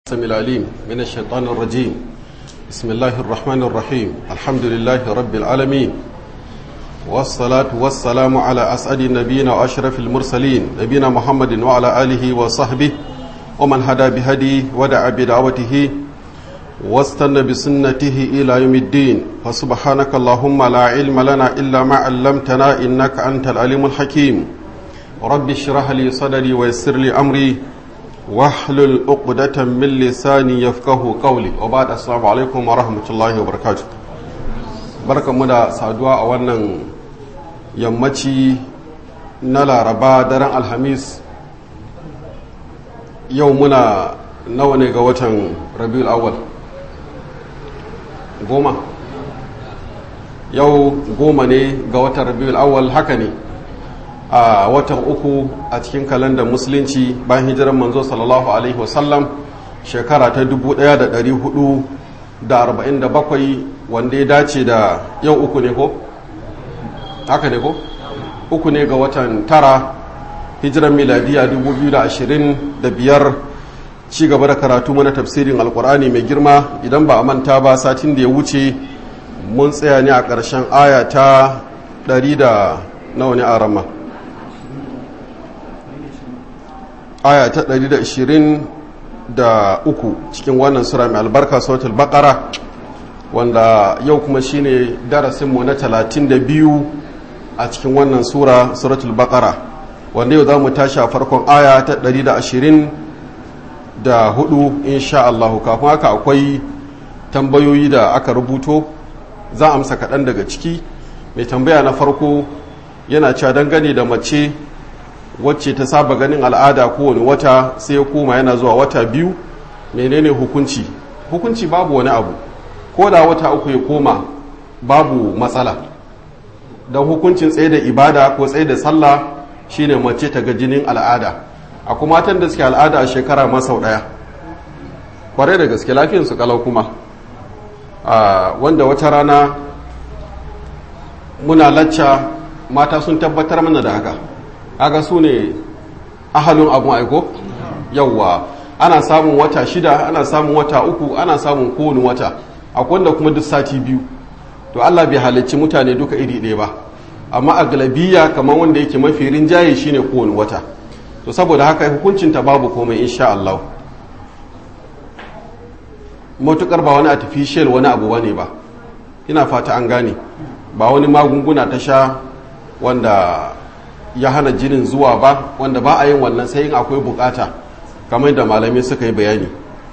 السميع العليم من الشيطان الرجيم. بسم الله الرحمن الرحيم. الحمد لله رب العالمين، والصلاة والسلام على أسعد النبيين وأشرف المرسلين نبينا محمد وعلى آله وصحبه ومن هدى بهديه ودعا بدعوته واستنى بسنته إلى يوم الدين. فسبحانك اللهم لا علم لنا إلا ما علمتنا إنك أنت العليم الحكيم. رب اشرح لي صدري ويسر لي أمري واحلل عقدة من لساني يفقه قولي. وبعد السلام عليكم ورحمة الله وبركاته. barkanmu da saduwa a wannan yammaci na laraba daren alhamis. Yau muna nawa ne ga watan rabiul awwal? Goma. Yau goma ne ga watan rabiul awwal, haka ne, a watan uku a cikin kalandar musulunci bayan hijiran manzo sallallahu alaihi wasallam, shekara ta 1447, wanda ya dace da yau uku ne ko? haka ne ko? uku ne ga watan tara hijiran miladiya 2025. ci gaba da karatu mana tafsirin alkur'ani mai girma. Idan ba a manta ba, satin da ya wuce mun tsaya ne a ƙarshen aya ta 100 da nawa ne a rama? Aya ta 123 cikin wannan sura mai albarka, suratul baqara, wanda yau kuma shine darasinmu na 32 a cikin wannan sura, suratul baqara, wanda yau za mu tashi a farkon aya ta 124 insha Allah. Kafin haka akwai tambayoyi da aka rubuto, za a amsa kaɗan daga ciki. Mai tambaya na farko yana cewa dangane da mace wacce ta saba ganin al'ada kowane wata sai ya koma yana zuwa wata biyu, menene hukunci? Hukunci babu wani abu, ko da wata uku ya koma babu matsala, don hukuncin tsaye da ibada ko tsaye da sallah shine mace ta ga jinin al'ada. akwai matan da suke al'ada a shekara masau daya, kwarai da gaske lafiyansu kalau kuma. Wanda wata rana muna lacca, mata sun tabbatar mana da haka. Aga su ne ahalin abun aiko? Yawwa, ana samun wata 6, ana samun wata 3, ana samun kowane wata, akwai wanda kuma duk sati 2. to Allah bai halicci mutane duka iri ɗaya ba, amma a galabiya kamar wanda yake mafi rinjaye shine kowane wata. to saboda haka hukuncinta babu komai insha Allah, matukar ba wani artificial wani abu bane ba. Ina fata an gane, ba wani magunguna ta sha wanda ya hana jinin zuwa ba, wanda ba a yin wannan sai in akwai bukata, kamar da malamai suka yi bayani.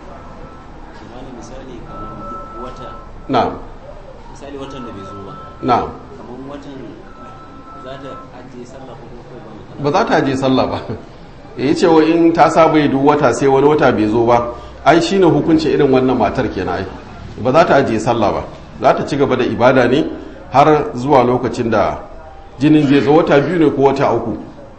Na'am. Misali watan da bai zo ba. Na'am. Kamar watan za ta ajiye sallah ko ba za ta ajiye sallah ba. Ya ce wa in ta saba yi duk wata sai wani wata bai zo ba, ai shine hukunci irin wannan matar kenan. Ai ba za ta ajiye sallah ba, za ta ci gaba da ibada ne har zuwa lokacin da jinin zai zo, wata 2 ne ko wata 3.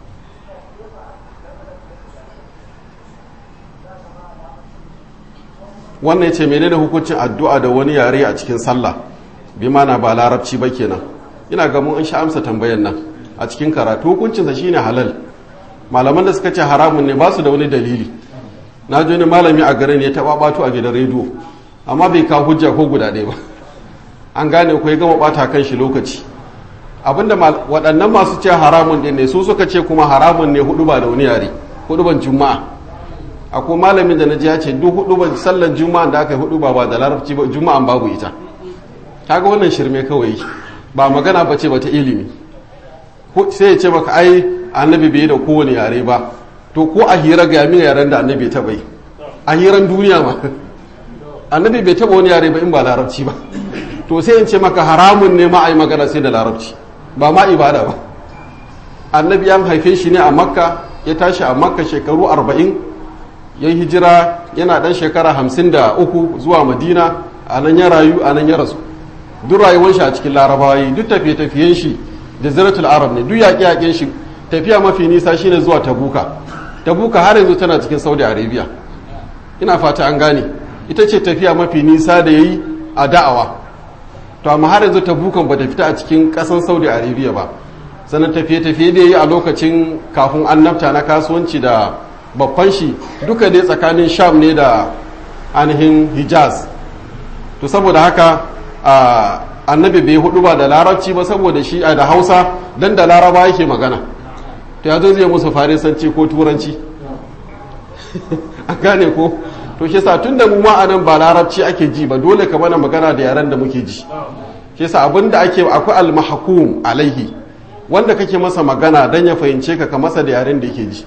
wannan ya ce menene hukuncin addu'a da wani yare a cikin sallah, bi mana ba larabci ba kenan. ina ga mun sha amsa tambayan nan a cikin karatu. hukuncinsa shine halal. malaman da suka ce haramun ne ba su da wani dalili. na ji wani malami a garin ya taɓa ɓato a gidan rediyo, amma bai kawo hujja ko guda ɗaya ba. an gane ko ya gama ɓata kan shi lokaci. abinda waɗannan masu ce haramun ɗin ne su suka ce kuma haramun ne hudu ba da wani yare, hudu ban juma'a. akwai malamin da na ji ya ce duk hudu ban sallan juma'a da aka yi hudu ba da larabci ba, juma'an babu ita. kaga wannan shirme kawai, ba magana ba ce ba ta ilimi. sai ya ce maka ai annabi bai da kowane yare ba. to ko a hira ga yamin yaren da annabi ta bai, a hiran duniya ma annabi bai taba wani yare ba in ba larabci ba. to sai in ce maka haramun ne ma a yi magana sai da larabci, ba ma ibada ba. annabi ya haife shi ne a makka, ya tashi a makka shekaru 40, ya hijira yana dan shekara 53 zuwa madina. a nan ya rayu, a nan ya rasu. duk rayuwar shi a cikin larabawa, duk tafiye-tafiyen shi jaziratul arab ne, duk yaƙe-yaƙen shi. tafiya mafi nisa shine zuwa tabuka. tabuka har yanzu tana cikin saudi arabia. ina fata an gane, ita ce tafiya mafi nisa da yayi a da'awa. to amma har yanzu tabukan ba ta fita a cikin ƙasan saudi arabia ba. sannan tafiye-tafiye da yayi a lokacin kafin annabta na kasuwanci da babban shi duka dai tsakanin sham ne da ainihin Hijaz. To saboda haka annabi bai hudu ba da larabci ba saboda shi da Hausa dan da laraba yake magana, to ya zo zai musu farisanci ko turanci a gane ko. to shi yasa tunda mu ma anan ba larabci ake ji ba, dole ka mana magana da yaren da muke ji. shi yasa abinda akwai al-mahkum alaihi, wanda kake masa magana dan ya fahimce ka masa da yaren da yake ji.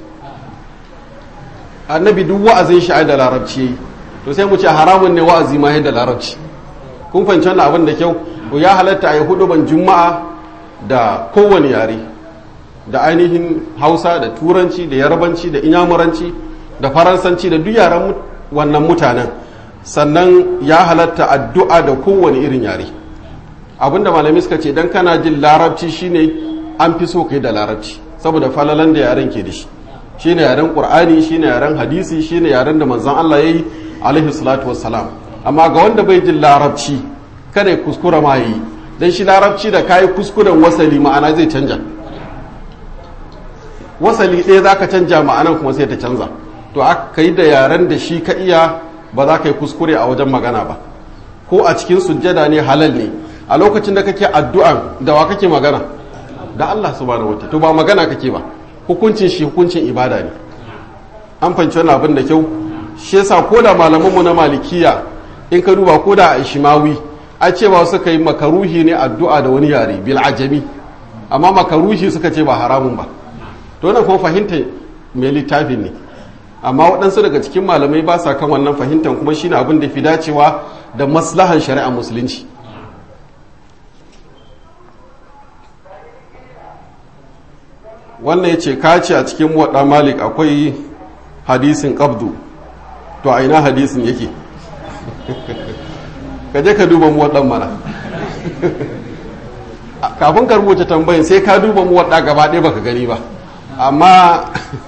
annabi duk wa'azin shi da larabci, to sai mu ce haramun ne wa'azi ma da larabci. kun fahimci wannan abin da kyau. to ya halatta a yi huduban juma'a da kowane yare, da ainihin Hausa da Turanci da Yarbanci da Inyamuranci da Faransanci da duk yaren wannan mutanen. sannan ya halatta addu'a da kowane irin yare. abinda malami suka ce dan kana jin larabci shine an fi so kai da larabci saboda falalan da yaren ke da shi, shine yaren Qur'ani, shine yaren hadisi, shine yaren da manzon Allah yayi alaihi salatu wassalam. amma ga wanda bai jin larabci kada ya kuskura ma yi, dan shi larabci da kai kuskuren wasali ma'ana zai canja, wasali ɗaya zaka canja ma'anan kuma sai ta canza. to aka yi da yaren da shi ka iya, ba za ka yi kuskure a wajen magana ba. ko a cikin sujjada ne halal ne, a lokacin da kake addu'a da wa kake magana? da Allah subhanahu wataala. to ba magana kake ba, hukuncin shi hukuncin ibada ne. an fahimci wannan abin da kyau. shi yasa ko da malamanmu na malikiya in ka duba ko da a ishimawi a cewa suka yi makaruhi ne addu'a da wani yare bil ajami, amma makaruhi suka ce ba haramun ba. to wannan kuma fahimta mai littafin ne, amma waɗansu daga cikin malamai ba sa kan wannan fahimtar, kuma shine abin da fi dacewa da maslahan shari'a musulunci. wannan ya ce kaci a cikin muwaɗa malik akwai hadisin qabdu, to a ina hadisin yake? ka je ka duba muwaɗan mana kafin ka rubuta tambayin sai ka duba muwaɗa gaba ɗaya baka gani ba, amma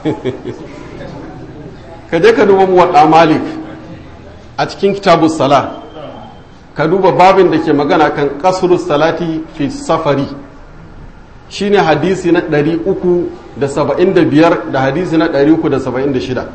ka je ka duba muwaɗa malik a cikin kitabus sala, ka duba babin da ke magana kan qasrus salati fi safari, shine hadisi na 375 da hadisi na 376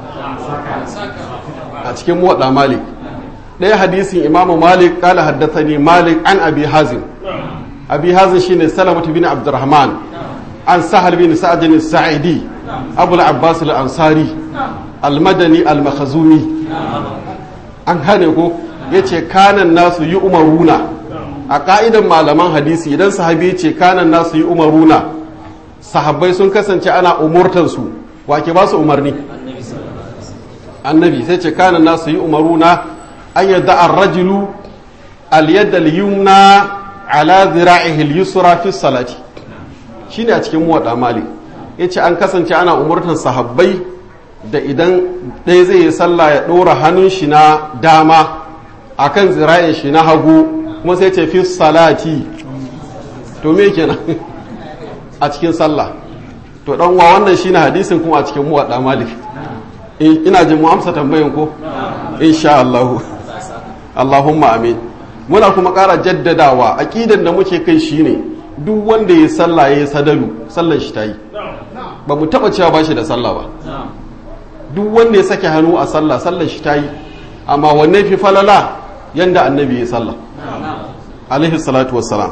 a cikin muwaɗa malik. ɗaya hadisin imamu malik kala haddathani malik an abi hazim. abi hazim shine salamatu bin abdurrahman an sahal bin sa'd bin sa'idi abul abbas al-ansari al-madani al-makhzumi. an gane ko yace kanan nasu yi umaruna, a ka'idan malaman hadisi idan sahabi ce kanan nasu yi umaruna, sahabbai sun kasance ana umurtansu, wake ba su umarni? annabi. sai ce kanan nasu yi umaruna an yadda ar-rajulu al-yad al-yumna ala dhira'ihi al-yusra fi salati, shine a cikin muwaɗa malik. yace an kasance ana umurtan sahabbai da idan ɗaya zai yi sallah ya ɗora hannun shi na dama akan zira'in shi na hagu, kuma sai ce fi salati. to me kenan? a cikin sallah. to dan wa wannan shine hadisin kuma a cikin muwaɗa malik. ina jin mu amsa tambayin ko? insha Allah. Allahumma amin. muna kuma ƙara jaddadawa aqidan da muke kai shine duk wanda ya sallah ya sadalu sallar shi tayi, ba mu taba cewa ba shi da sallah ba. duk wanda ya sake hannu a sallah sallar shi tayi, amma wanne fi falala yanda annabi ya sallah alaihi salatu wassalam.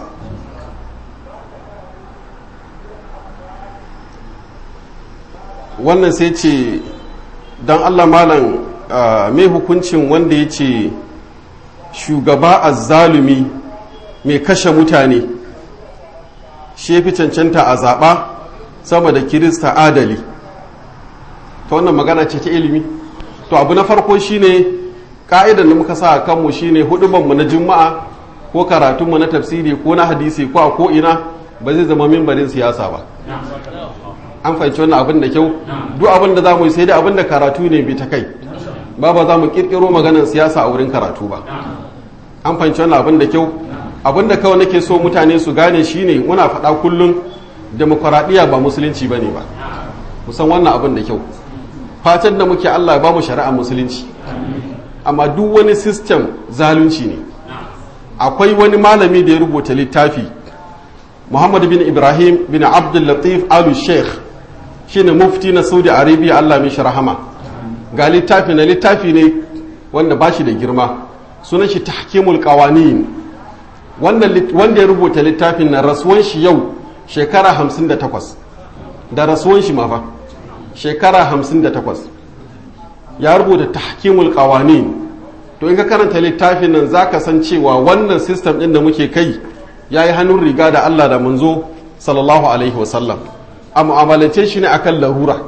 wannan sai ce don Allah malam mai hukuncin wanda ya ce shugaba azzalumi mai kashe mutane shi ya fi cancanta a zaɓa sama da kirista adali. ta wannan magana ce ta ilimi. to abu na farko shine ka'idan da muka sa a kanmu shine hudubanmu na juma'a ko karatunmu na tafsiri ko na hadisi ko a ko'ina ba zai zama mimbarin siyasa ba. an fahimci wannan abin da kyau. duk abin da za mu yi sai da abin da karatu ne bi ta kai, ba za mu kirkiro maganar siyasa a wurin karatu ba. an fahimci wannan abin da kyau. abin da kawai nake so mutane su gane shine muna faɗa kullum demokuraɗiyya ba musulunci ba ne ba, musan wannan abin da kyau. fatan da muke Allah ba mu shari'a musulunci, amma duk wani system zalunci ne. akwai wani malami da ya rubuta littafi, Muhammad bin Ibrahim bin Abdul Latif al-Sheikh, shine mufti na Saudi Arabia, Allah mishi rahama. ga littafi ne wanda ba shi da girma, sunan shi tahkimul qawanin. Wanda ya rubuta littafin na rasuwan shi yau shekara 58 da rasuwan shi mafa shekara 58 ya rubuta tahkimul qawanin. To in ka karanta littafin nan zaka san cewa wannan system din da muke kai yayi hannun riga da Allah da manzo sallallahu alaihi wasallam, a mu'amalance shi ne akan larura.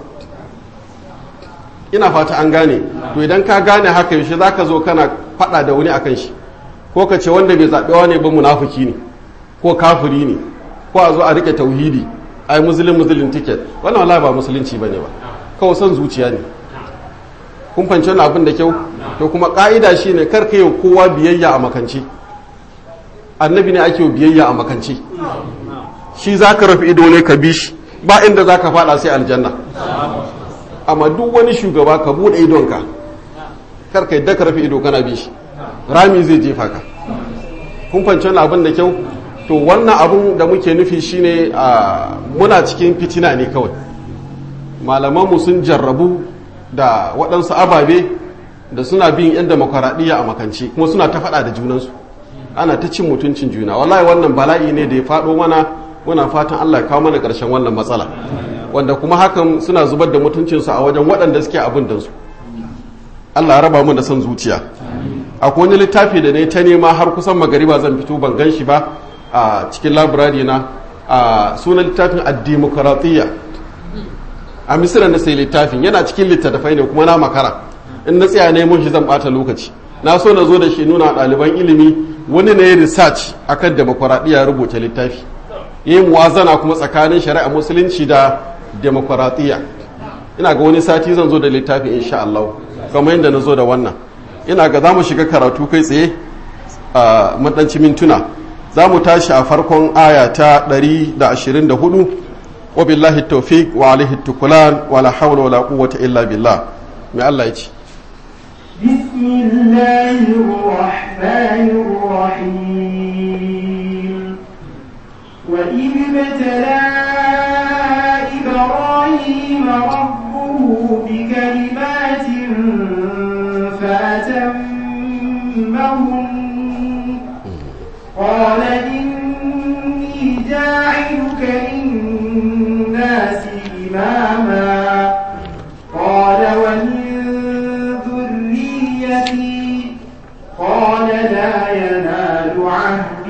Ina fata an gane. To idan ka gane haka yaushe zaka zo kana fada da wani akan shi, ko ka ce wanda bai zaɓewa ne ba munafiki ne ko kafiri ne, ko a zo a rike tauhidi ai muslim ticket. Wannan wallahi ba musulunci bane ba, kawai son zuciya ne. Kun fahimci wannan abin da kyau? To kuma ka'ida shine kar ka yi kowa biyayya a makance. Annabi ne ake biyayya a makance. Shi zaka rufe ido ne ka bi shi, ba inda zaka fada sai aljanna. Amma duk wani shugaba ka bude idonka, kar ka yadda ka rufe ido kana bi shi, rami zai jefa ka. Kun fahimci wannan abin da kyau? To wannan abin da muke nufi shine muna cikin fitina ne kawai. Malamanmu sun jarrabu da waɗansu ababe da suna bin 'yan demokaradiyya a makance, kuma suna ta faɗa da junansu, ana ta cin mutuncin juna. Wallahi wannan bala'i ne da ya faɗo mana, muna fatan Allah ya kawo mana ƙarshen wannan matsala, wanda kuma hakan suna zubar da mutuncinsu a wajen waɗanda suke abin da su. Allah ya raba mu da son zuciya. Akwai wani littafi da ne ta nema har kusan magariba zan fito ban gan shi ba a cikin labirari na, sunan littafin ad-dimokratiyya. A Misira na sai littafin, yana cikin littattafai ne kuma na makara, in na tsaya neman shi zan bata lokaci. Na so na zo da shi nuna ɗaliban ilimi, wani ne research akan demokuraɗiyya rubuta littafi, yi muwazana kuma tsakanin shari'a musulunci da demokuraɗiyya. Ina ga wani sati zan zo da littafi insha Allah, kamar yadda na zo da wannan. Ina ga za mu shiga karatu kai tsaye a maɗanci mintuna. Za mu tashi a farkon aya ta 124. وبالله التوفيق وعليه التكلان ولا حول ولا قوة إلا بالله. ما الله يجي. بسم الله الرحمن الرحيم. وإذ ابتلى إبراهيم ربه بكلمات فأتمهن قال إني جاعلك للناس إماما قال ومن ذريتي قال لا ينال عهد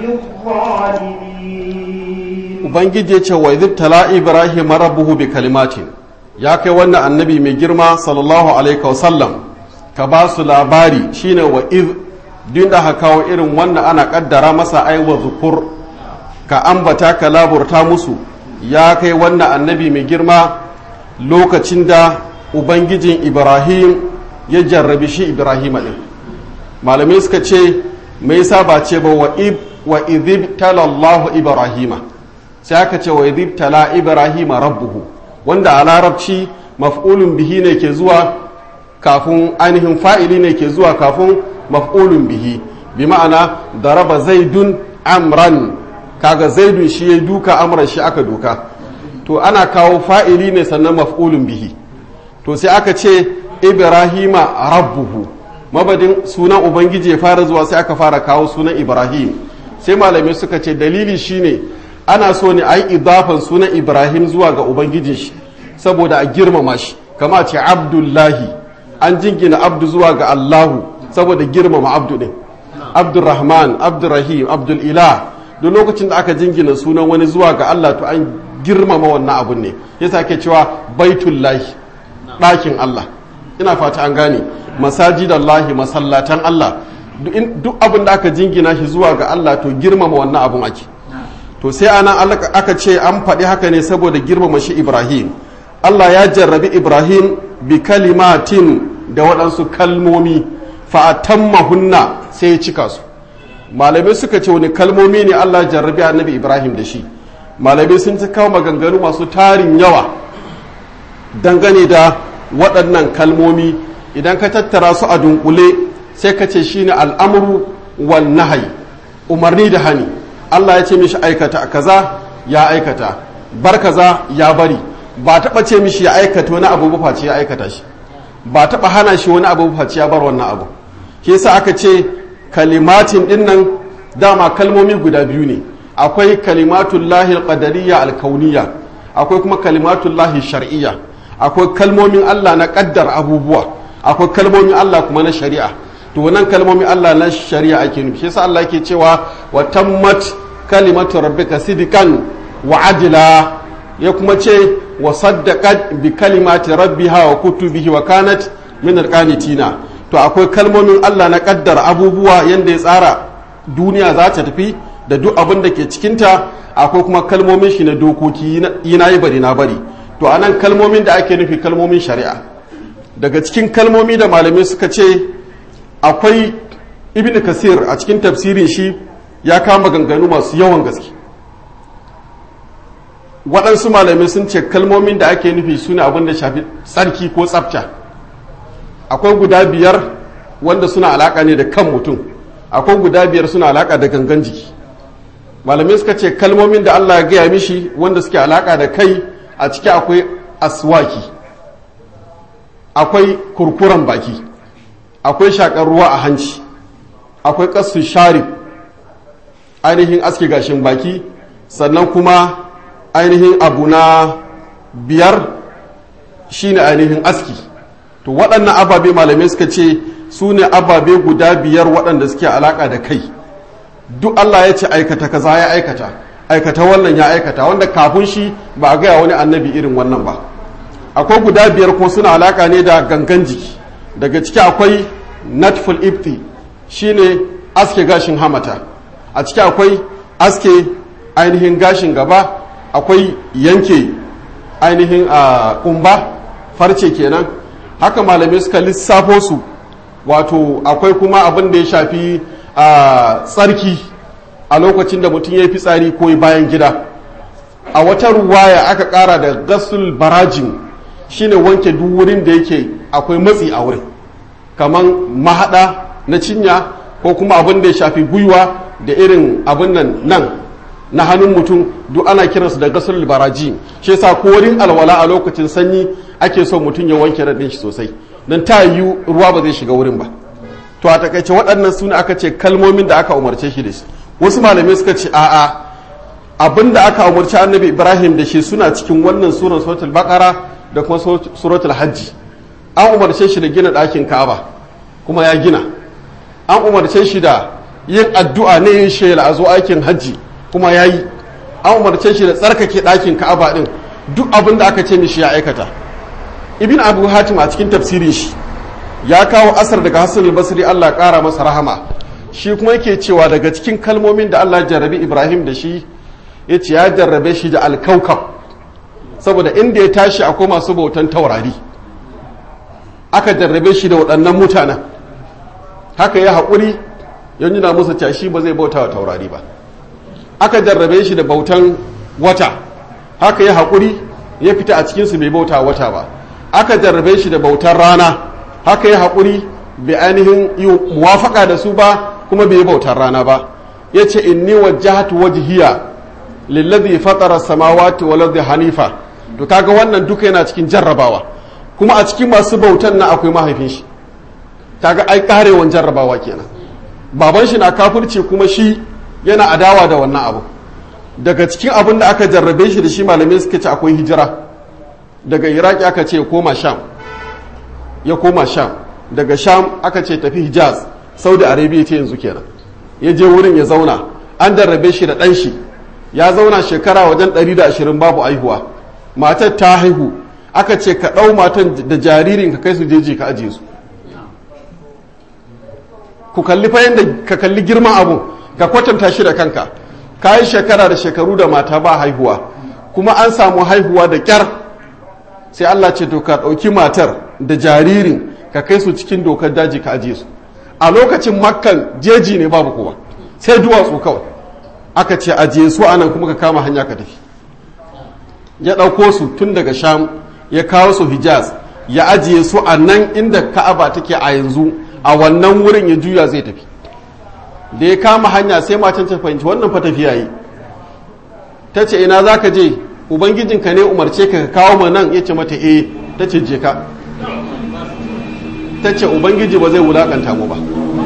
الظالمين. Ubangiji ya ce wa idh tala Ibrahim rabbuhu bi kalimatin, ya kai wannan annabi mai girma sallallahu alaihi wasallam ka ba su labari shine wa idh, din da haka kawo irin wannan ana kaddara masa aiwa zukur, ka ambata ka laburta musu ya kai wannan annabi mai girma lokacin da ubangijin Ibrahim ya jarrabi shi Ibrahim din. Malamai suka ce me yasa ba ce ba wa idh tala Allahu Ibrahima, sai aka ce wa idh tala Ibrahima rabbuhu, wanda a larabci maf'ulun bihi ne ke zuwa kafin ainihin fa'ili ne ke zuwa kafin maf'ulun bihi, bi ma'ana daraba zaidun amran, kaga zaidun shi ya duka amran shi aka duka. To ana kawo fa'ili ne sannan maf'ulun bihi. To sai aka ce Ibrahima rabbuhu, mabadin sunan ubangiji ya fara zuwa sai aka fara kawo sunan Ibrahim. Sai malamai suka ce dalili shine ana so ne ai idafan sunan Ibrahim zuwa ga ubangijin shi saboda a girmama shi, kama ce Abdullahi, an jingina abdu zuwa ga Allahu saboda girmama abdu din. Abdurrahman, Abdurrahim, Abdul Ilah, duk lokacin da aka jingina sunan wani zuwa ga Allah to an girmama wannan abun ne. Yasa ake cewa Baitullahi, ɗakin Allah. Ina fata an gane, masajidallahi, masallatan Allah, duk abin da aka jingina shi zuwa ga Allah to girmama wannan abun ake. To sai ana aka ce an faɗi haka ne saboda girmama shi Ibrahim. Allah ya jarrabi Ibrahim bi kalimatin da waɗansu kalmomi fa'atammahunna sai ya cika su. Malamai suka ce wani kalmomi ne Allah ya jarrabi annabi Ibrahim da shi. Malamai sun ci kawo maganganu masu tarin yawa dangane da waɗannan kalmomi. Idan ka tattara su a dunkule sai ka ce shine al'amru wal nahyi, umarni da hani. Allah ya ce mishi aikata kaza ya aikata, bar kaza ya bari. Ba taɓa ce mishi ya aikata wani abu ba face ya aikata shi, ba taɓa hana shi wani abu ba face ya bar wannan abu. shi yasa aka ce kalimatin dinnan dama kalmomi guda biyu ne, akwai kalimatullahi alqadariyya alkauniyya, akwai kuma kalimatullahi shar'iyya. Akwai kalmomin Allah na kaddar abubuwa, akwai kalmomin Allah kuma na shari'a. To wannan kalmomin Allah na shari'a ake nufi. shi yasa Allah yake cewa wa tammat kalimatu rabbika sidqan wa adla, ya kuma ce wa saddaqat bi kalimati rabbiha wa kutubihi wa kanat min alqanitina. To akwai kalmomin Allah na kaddar abubuwa yanda ya tsara duniya za ta tafi da duk abin da ke cikinta, akwai kuma kalmomin shi na dokoki yi na yi bari na bari. To anan kalmomin da ake nufi kalmomin shari'a. Daga cikin kalmomi da malamai suka ce akwai Ibn Kasir a cikin tafsirin shi ya kama ganganu masu yawan gaske. Waɗansu malamai sun ce kalmomin da ake nufi su ne abin da shafi tsarki ko tsafta. Akwai guda 5 wanda suna alaƙa ne da kan mutum, akwai guda 5 suna alaƙa da gangan jiki. Malamai suka ce kalmomin da Allah ya gaya mishi wanda suke alaƙa da kai, a ciki akwai aswaki, akwai kurkuren baki, akwai shakar ruwa a hanci, akwai kasu sharif ainihin aske gashin baki, sannan kuma ainihin abu na 5 shine ainihin aski. To waɗannan ababe malamai suka ce su ne ababe guda 5 waɗanda suke alaƙa da kai. Duk Allah ya ce aikata kaza ya aikata wannan ya aikata, wanda kafin shi ba a gaya wani annabi irin wannan ba. Akwai guda 5 ko suna alaka ne da gangan jiki. Daga ciki akwai natful ibti, shine aske gashin hamata. A ciki akwai aske ainihin gashin gaba, akwai yanke ainihin kumba farce kenan. Haka malamai suka lissafo su, wato akwai kuma abin da ya shafi tsarki a lokacin da mutum ya yi fitsari ko bayan gida. A wata ruwaya aka kara da gasul barajin, shine wanke duk wurin da yake akwai matsi a wurin, kamar mahada na cinya ko kuma abin da ya shafi gwiwa da irin abin nan na hannun mutum, duk ana kiransu da gasul barajin. shi yasa ko wurin alwala a lokacin sanyi ake son mutum ya wanke radin shi sosai, don ta yi ruwa ba zai shiga wurin ba. To a takaice waɗannan su ne aka ce kalmomin da aka umarce shi da shi. Wasu malamai suka ce a'a, abin da aka umarci annabi Ibrahim da shi suna cikin wannan suran suratul baqara da kuma suratul hajji. An umarce shi da gina ɗakin Ka'aba kuma ya gina. An umarce shi da yin addu'a ne yin shela a zo aikin hajji kuma ya yi. An umarce shi da tsarkake ɗakin Ka'aba ɗin, duk abin da aka ce mishi ya aikata. Ibn Abu Hatim a cikin tafsirin shi ya kawo asar daga Hassan al-Basri, Allah ƙara masa rahama. Shi kuma yake cewa daga cikin kalmomin da Allah jarrabi Ibrahim da shi, ya ce ya jarrabe shi da alkaukab, saboda inda ya tashi akwai masu bautan taurari, aka jarrabe shi da waɗannan mutanen. Haka ya haƙuri ya nuna musu cashi ba zai bauta wa taurari ba. Aka jarrabe shi da bautan wata, haka ya haƙuri ya fita a cikinsu bai bauta wata ba. Aka jarrabe shi da bautan rana, haka ya haƙuri bai ainihin yi muwafaka da su ba, kuma bai bautar rana ba. Ya ce inni wajjahatu wajhiya lillazi fatara samawati wal ardi hanifa. To kaga wannan duka yana cikin jarrabawa, kuma a cikin masu bautan na akwai mahaifin shi. Kaga ai karewan jarrabawa kenan. Baban shi na kafirci kuma shi yana adawa da wannan abu. Daga cikin abin da aka jarrabe shi da shi malamai suka ce akwai hijira. Daga Iraki aka ce koma Sham, ya koma Sham. Daga Sham aka ce tafi Hijaz, Saudi Arabia ce yanzu kenan. Ya je wurin ya zauna, an jarrabe shi da ɗan shi, ya zauna shekara wajen 120 babu aihuwa. Matar ta haihu, aka ce ka ɗau matan da jaririn ka kai su jeji ka ajiye su. Ku kalli fa yadda ka kalli girman abu, ka kwatanta shi da kanka. Ka yi shekara da shekaru da mata ba haihuwa, kuma an samu haihuwa da ƙyar. Sai Allah ce to ka ɗauki matar da jaririn ka kai su cikin dokar daji ka ajiye su. A lokacin Makkan jeji ne babu kowa, sai duwatsu kawai. Aka ce ajiye su anan kuma ka kama hanya ka tafi. Ya ɗauko su tun daga Sham ya kawo su Hijaz, ya ajiye su a nan inda Ka'aba take a yanzu, a wannan wurin ya juya zai tafi. Da ya kama hanya sai matan ta fahimci wannan fa tafiya yi. Ta ce ina za ka je, Ubangijinka ne umarce ka kawo ma nan, ya ce mata ta ce je ka. Ta ce Ubangiji ba zai wulakanta mu ba.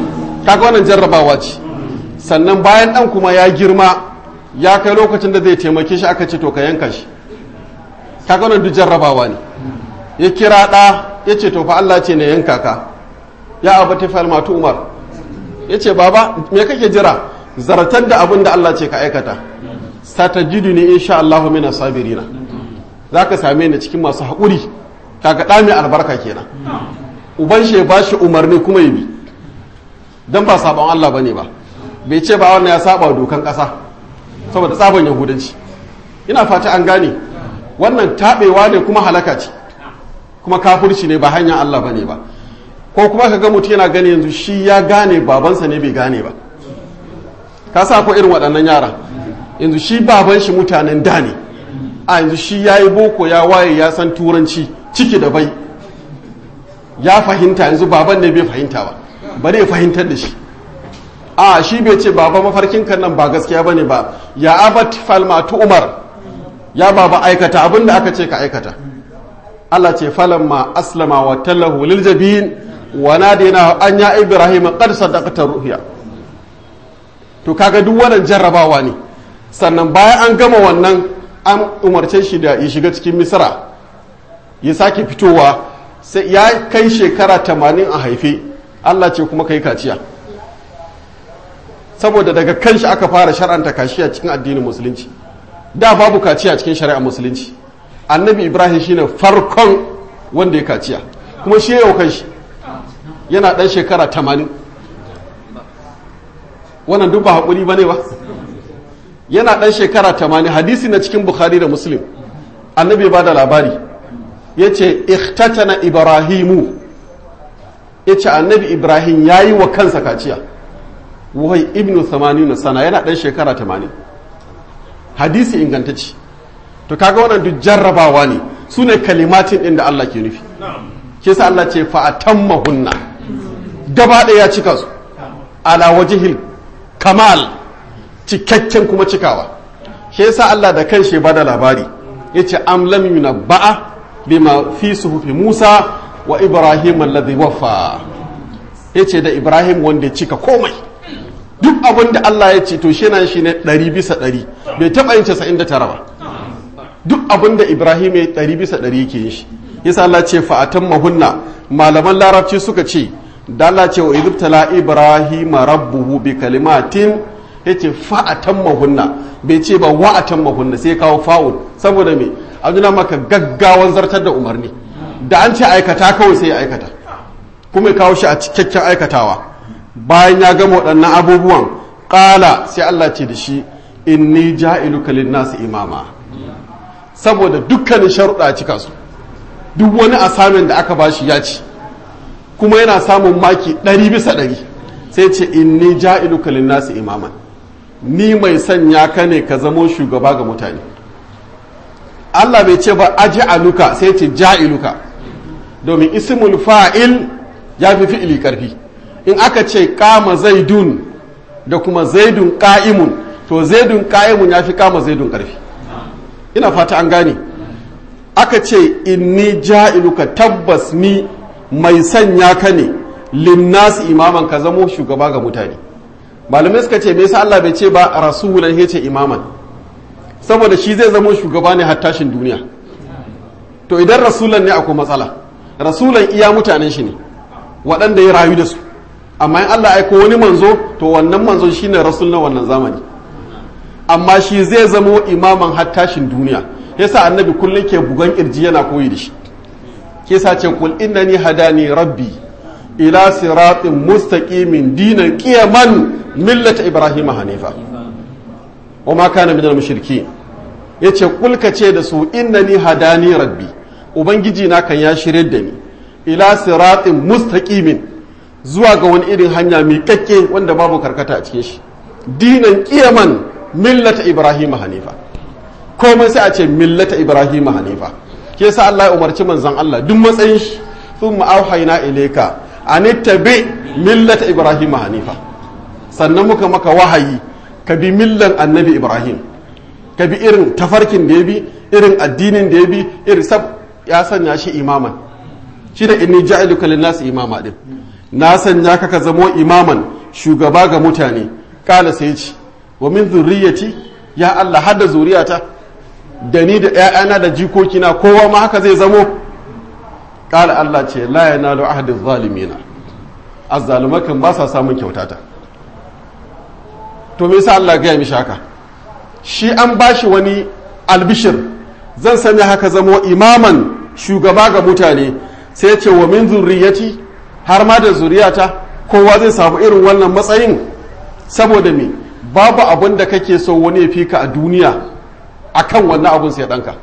kaga wannan jarrabawa ce. Sannan bayan ɗan kuma ya girma ya kai lokacin da zai taimake shi aka ce to ka yanka shi, kaga wannan duk jarrabawa ne. Ya kira ɗa ya ce to fa Allah ce ne yanka ka, ya abati fa'al ma tu'mar. Ya ce baba me kake jira, zartar da abin da Allah ce ka aikata. Satajiduni insha Allahu minas sabirina, zaka same ni cikin masu haƙuri. Kaga ɗa mai albarka kenan. Uban shi ya bashi umarni kuma ya bi, dan ba sabon Allah bane ba, bai ce ba wannan ya saba dokan ƙasa saboda tsaban yahudanci. Ina fata an gane wannan taɓewa ne kuma halaka ce, kuma kafirci ne, ba hanyar Allah bane ba. Ko kuma ka ga mutum yana gane yanzu shi ya gane babansa ne bai gane ba. Ka sa ko irin waɗannan yara yanzu shi baban shi mutanen da ne, a yanzu shi ya yi boko ya waye ya san turanci ciki da bai, ya fahimta, yanzu baban ne bai fahimta ba, bari ya fahimtar da shi. A shi bai ce baba mafarkin kan nan ba gaskiya bane ba, ya abat falmatu umar, ya baba aikata abin da aka ce ka aikata. Allah ce falamma aslama wa tallahu lil jabin wa nadina an ya ibrahim qad saddaqta ru'ya. To kaga duk wannan jarrabawa ne. Sannan bayan an gama wannan an umarce shi da ya shiga cikin misra, ya sake fitowa, sai ya kai shekara 80 a haife. Allah ce kuma kai kaciya, saboda daga kan shi aka fara shar'anta kaciya cikin addinin musulunci. Da babu kaciya cikin shari'ar musulunci. Annabi Ibrahim shine farkon wanda ya kaciya, kuma shi yau kan shi yana dan shekara 80. Wannan duk ba haƙuri bane ba, yana dan shekara 80. Hadisi na cikin Bukhari da Muslim, annabi ba da labari yace ikhtatana Ibrahimu, yace annabi Ibrahim yayi wa kansa kaciya, wai ibnu 80 sana, yana dan shekara 80. Hadisi ingantacce. To kaga wannan duk jarrabawa ne, su ne kalimatin ɗin da Allah ke nufi. Ke sa Allah ce fa'atammahunna, gaba ɗaya ya cika su, ala wajihil kamal, cikakken kuma cikawa. Ke sa Allah da kan shi ba da labari, ya ce am lam yunabba'a bima fi suhufi Musa wa Ibrahim alladhi waffa. Ya ce da Ibrahim wanda ya cika komai. Duk abin da Allah ya ce to shi nan shi ne 100%, bai taɓa yin 99 ba. Duk abin da Ibrahim ya 100% yake yin shi. Yasa Allah ce fa'atan mahunna, malaman larabci suka ce da Allah ce wa idibtala Ibrahim rabbuhu bi kalimatin, yace fa'atan mahunna, bai ce ba wa'atan mahunna, sai kawo fa'ul, saboda me nuna maka gaggawan zartar da umarni. Da an ce aikata kawai sai ya aikata, kuma ya kawo shi a cikakken aikatawa. Bayan ya gama waɗannan abubuwan, ƙala sai Allah ce da shi inni ja'iluka lin-nasi imama. Saboda dukkanin sharuɗa a cika su, duk wani asamin da aka bashi ya ci, kuma yana samun maki 100%, sai ce inni ja'iluka lin-nasi imaman, ni mai sanya ka ne ka zamo shugaba ga mutane. Allah bai ce ba aj'aluka, sai ce ja'iluka, domin ismul fa'il ya fi fi'ili karfi. In aka ce kama zaidun da kuma zaidun qa'imun, to zaidun qa'imun ya fi kama zaidun karfi. Ina fata an gane. Aka ce inni ja'iluka, tabbas ni mai sanya ka ne linnasi imaman, ka zamo shugaba ga mutane. Malamai suka ce me yasa Allah bai ce ba rasulan, ya ce imaman, saboda shi zai zamo shugaba ne har tashin duniya. To idan rasulan ne akwai matsala, rasulan iya mutanen shi ne waɗanda ya rayu da su, amma in Allah aiko wani manzo, to wannan manzo shine rasul na wannan zamani, amma shi zai zamo imaman har tashin duniya. Yasa annabi kullum ke bugan kirji yana koyi da shi, ke sa ce kul innani hadani rabbi ila siratin mustaqimin dinan qiyaman millata ibrahim hanifa wa ma kana minal mushrikeen. Yace kul ka ce da su innani hadani rabbi, ubangiji na kan ya shirye da ni ila siratin mustaqimin, zuwa ga wani irin hanya mai kakke wanda babu karkata a cikin shi, dinan qiyaman millata ibrahim hanifa, komai sai a ce millata ibrahim hanifa. Ke sa Allah ya umarci manzon Allah duk matsayin shi, thumma auhayna ilayka an tabi millata ibrahim hanifa, sannan muka maka wahayi ka bi millan annabi Ibrahim, ka bi irin tafarkin da ya bi, irin addinin da ya bi, irin sab ya sanya shi imaman. Shi da inni ja'iluka lin-nasi imama din, na sanya ka zamo imaman, shugaba ga mutane kala sai ce wa min zurriyati ya Allah hada zuriyata da ni da ƴaƴana da jikokina kowa ma haka zai zamo kala Allah ce la yanalu ahdi zalimina azzalumakan ba sa samun kyautata to me yasa Allah ga ya mishi haka shi an bashi wani albishir zan sanya haka zamo imaman shugaba ga mutane sai ya ce wa min zurriyati har ma da zuriyata kowa zai samu irin wannan matsayin saboda me babu abin da kake so wani ya fika a duniya akan wannan abun sai danka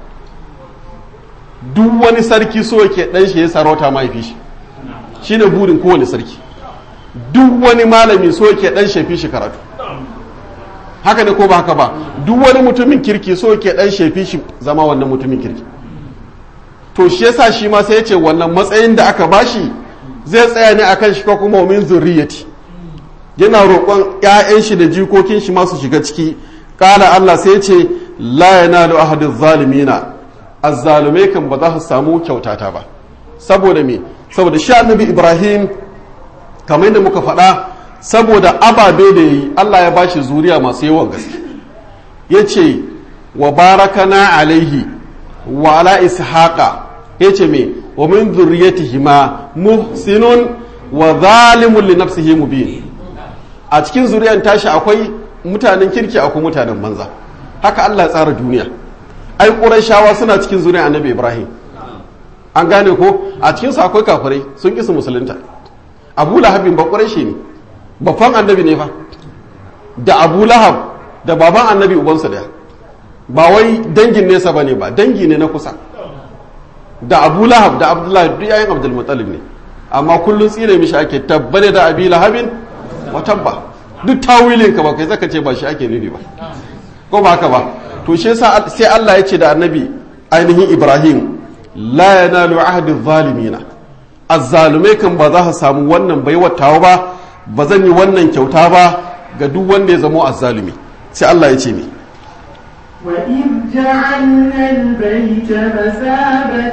duk wani sarki so yake dan shi ya sarauta ma yafi shi shine burin kowane sarki duk wani malami so yake dan shefi shi karatu haka ne ko ba haka ba duk wani mutumin kirki so yake dan shefi shi zama wannan mutumin kirki to shi yasa shi ma sai ya ce wannan matsayin da aka bashi zai tsaya ne akan shi ko kuma min zurriyati yana roƙon ƴaƴan shi da jikokin shi ma su shiga ciki kala Allah sai ya ce la yanalu ahadiz zalimina azzalumai kan ba za su samu kyautata ba saboda me saboda shi annabi Ibrahim kamar yadda muka faɗa saboda ababe da yi Allah ya bashi zuriya masu yawan gaske yace wa barakana alaihi wa ala ishaqa yace me wa min dhurriyyatihima muhsinun wa zalimun li nafsihi mubin a cikin zuriyan tashi akwai mutanen kirki akwai mutanen banza haka Allah ya tsara duniya ai qurayshawa suna cikin zuriyan annabi Ibrahim an gane ko a cikin su akwai kafirai sun kisa musulunta Abu Lahab ba qurayshi ne babban annabi ne fa da Abu Lahab da baban annabi ubansa daya ba wai dangin nesa bane ba dangi ne na kusa da Abu Lahab da Abdullahi duk yayin Abdul Muttalib ne amma kullun tsire mishi ake tabbare da Abi Lahabin wa tabba duk tawilin ka ba kai zaka ce ba shi ake nufi ba ko ba haka ba to shi yasa sai Allah ya ce da annabi ainihin Ibrahim la yanalu ahdi zalimina azzalumai kan ba za su samu wannan baiwatawa ba zan yi wannan kyauta ba ga duk wanda ya zamo azzalumi sai Allah ya ce mi وإذ جعلنا البيت مثابة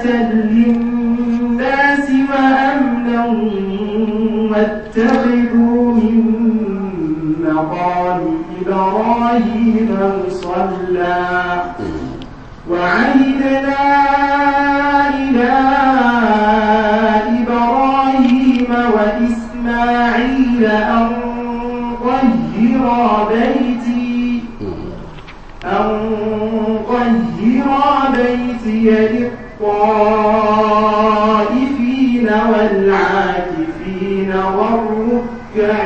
للناس وأمنا واتخذوا من مقام إبراهيم مصلى وعهدنا إلى إبراهيم وإسماعيل أن طهرا بيتي للطائفين والعاكفين والركع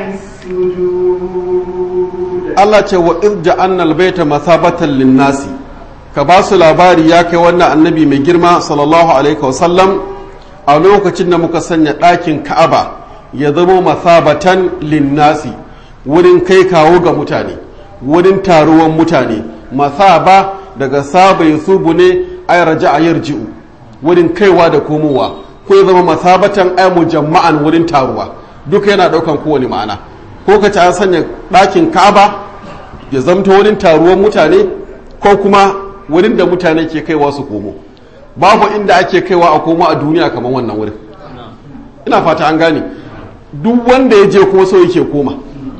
السجود الله تعالى وإذ جعلنا البيت مثابة للناس ka ba su labari ya kai wannan annabi mai girma sallallahu alaihi wasallam a lokacin da muka sanya ɗakin ka'aba ya zama mathabatan linnasi wurin kai kawo ga mutane wurin taruwan mutane mathaba daga saba yusubu ne ay raja'a yarji'u wurin kaiwa da komowa ko ya zama mathabatan ay mujamma'an wurin taruwa duka yana daukan kowane ma'ana ko ka ci an sanya ɗakin ka'aba ya zamta wurin taruwan mutane ko kuma wurin da mutane ke kaiwa su komo babu inda ake kaiwa a komo a duniya kamar wannan wurin ina fata an gane duk wanda ya je kuma so yake koma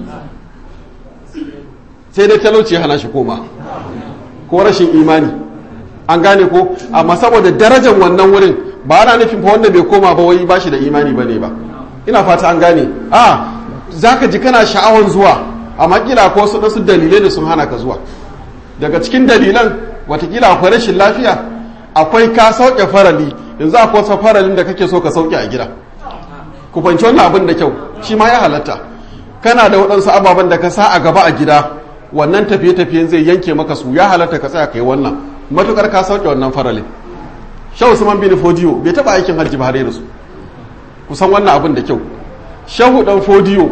sai dai talauci hana shi koma ko rashin imani an gane ko amma saboda darajar wannan wurin ba ana nufin fa wanda bai koma ba wai ba shi da imani bane ba ina fata an gane zaka ji kana sha'awan zuwa amma kila ko su dalilai da sun hana ka zuwa daga cikin dalilan watakila akwai rashin lafiya akwai ka sauke farali yanzu akwai wasu faralin da kake so ka sauke a gida ku fahimci wannan abin da kyau shi ma ya halatta kana da waɗansu ababen da ka sa a gaba a gida wannan tafiye-tafiyen zai yanke maka su ya halatta ka tsaya kai wannan matukar ka sauke wannan faralin shehu usman bin fodiyo bai taba aikin hajji ba har da su kusan wannan abin da kyau shehu dan fodiyo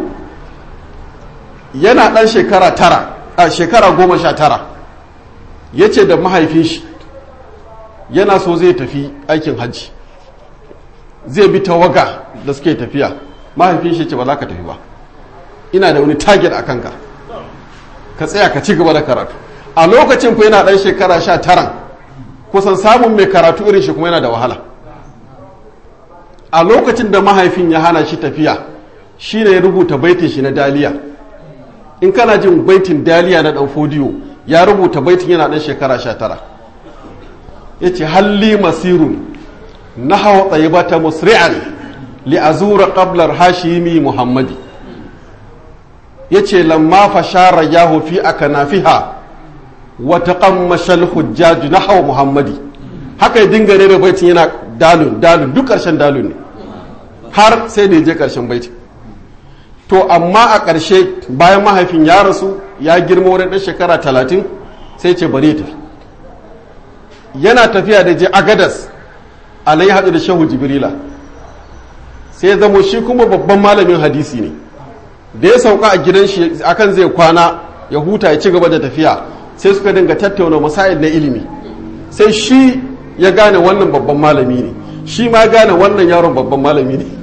yana dan shekara 19 ya ce da mahaifin shi yana so zai tafi aikin hajji zai bi tawaga da suke tafiya mahaifin shi ce ba za ka tafi ba ina da wani target a kanka ka tsaya ka ci gaba da karatu a lokacin ku yana dan shekara 19 kusan samun mai karatu irin shi kuma yana da wahala a lokacin da mahaifin ya hana shi tafiya shi ne ya rubuta baitin shi na daliya in kana jin baitin daliya na dan fodiyo ya rubuta baitin yana dan shekara 19 yace halli masirun nahwa tayyibata musri'an li azura qabla hashimi muhammadi yace lamma fashara yahu fi akanafiha wa taqammasha al-hujjaj nahwa muhammadi haka ya dinga rera baitin yana dalun duk karshen dalun ne har sai da je karshen baitin. To amma a ƙarshe bayan mahaifin ya rasu ya girma wurin ɗan shekara 30 sai ce bari tafi yana tafiya da je agadas alai haɗu da shehu jibrila sai zamo shi kuma babban malamin hadisi ne da ya sauka a gidan shi akan zai kwana ya huta ya ci gaba da tafiya sai suka dinga tattauna masail na ilimi sai shi ya gane wannan babban malami ne shi ma gane wannan yaron babban malami ne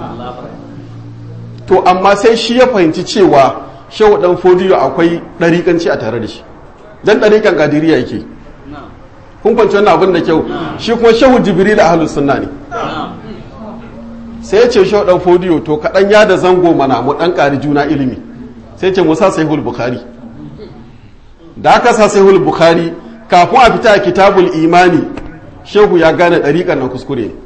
to amma sai shi ya fahimci cewa shehu dan fodiyo akwai ɗariƙanci a tare da shi dan ɗariƙan kadiriya yake kun fahimci wannan abin da kyau shi kuma shehu jibril ahlus sunna ne sai ya ce shehu dan fodiyo to kaɗan ya da zango mana mu ɗan ƙari juna ilimi sai ce musa sahihul bukhari da aka sa sahihul bukhari kafin a fita a kitabul imani shehu ya gane ɗariƙan nan kuskure ne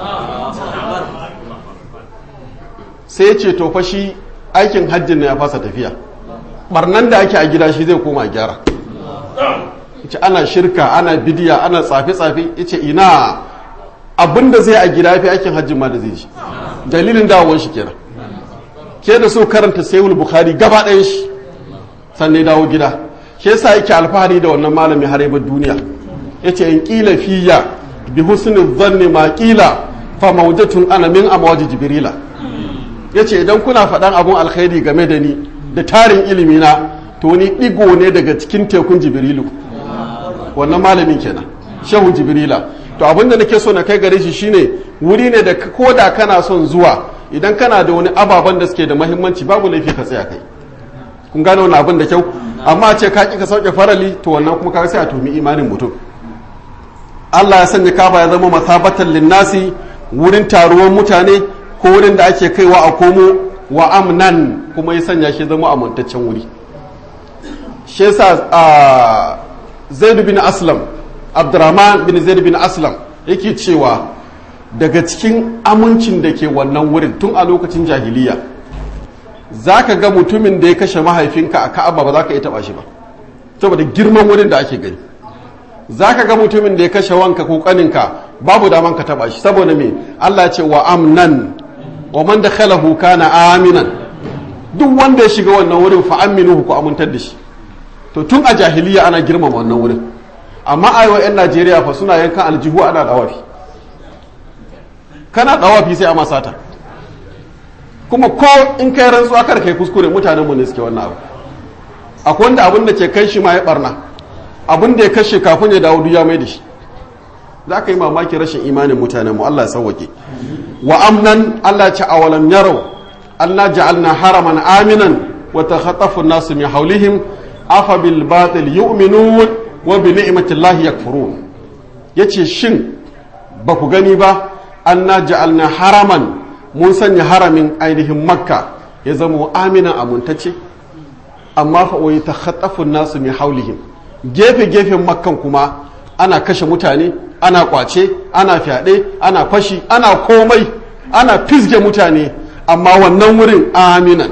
sai ya ce to fa shi aikin hajjin na ya fasa tafiya barnan da ake a gida shi zai koma gyara yace ana shirka ana bidiya ana tsafe-tsafe yace ina abinda zai a gida fi aikin hajjin ma da zai shi dalilin dawowar shi kenan ke da so karanta sayyid bukhari gaba ɗayan shi sannan dawo gida shi yasa yake alfahari da wannan malami har yabar duniya yace in qila fiya bi husni dhanni ma qila fa mawjatun ana min amwaji jibrila ya ce idan kuna faɗan abun alkhairi game da ni da tarin ilimina to ni ɗigo ne daga cikin tekun jibrilu wannan malamin kenan shehu jibrila to abinda nake so na kai gare shi shine wuri ne da ko da kana son zuwa idan kana da wani ababen da suke da mahimmanci babu laifi ka tsaya kai kun gane wani abin da kyau amma a ce ka ki ka sauke farali to wannan kuma ka sai a tumi imanin mutum Allah ya sanya kaba ya zama masabatan linnasi wurin taruwan mutane ko wurin da ake kaiwa a komo wa amnan kuma ya sanya shi zama amintaccen wuri shi yasa zaid bin aslam abdurrahman bin zaid bin aslam yake cewa daga cikin amincin da ke wannan wurin tun a lokacin jahiliya zaka ga mutumin da ya kashe mahaifinka a ka'aba ba za ka iya taba shi ba saboda girman wurin da ake gani zaka ga mutumin da ya kashe wanka ko kaninka babu daman ka taba shi saboda me Allah ya ce wa amnan wa man dakhalahu kana aminan duk wanda ya shiga wannan wurin fa aminuhu ku amintar da shi to tun a jahiliya ana girmama wannan wurin amma ayo yan Najeriya fa suna yankan aljihu ana dawafi kana dawafi sai a masata kuma ko in kai rantsuwa kar kai kuskure mutanen mu ne suke wannan abu akwai wanda abin da ke kai shi ma ya barna abin da ya kashe kafin ya dawo duk ya mai da shi za ka yi mamaki rashin imanin mutanen mu Allah ya sauwake wa amnan Allah ce awalam yarau Allah ja'alna haraman aminan wa takhatafu an-nasu min hawlihim afa bil batil yu'minun wa bi ni'mati Allah yakfurun yace shin ba ku gani ba anna ja'alna haraman mun sanya haramin ainihin makka ya zama aminan amuntace amma fa wa takhatafu an-nasu min hawlihim gefe gefen makkan kuma ana kashe mutane ana kwace ana fyaɗe ana fashi ana komai ana fisge mutane amma wannan wurin aminan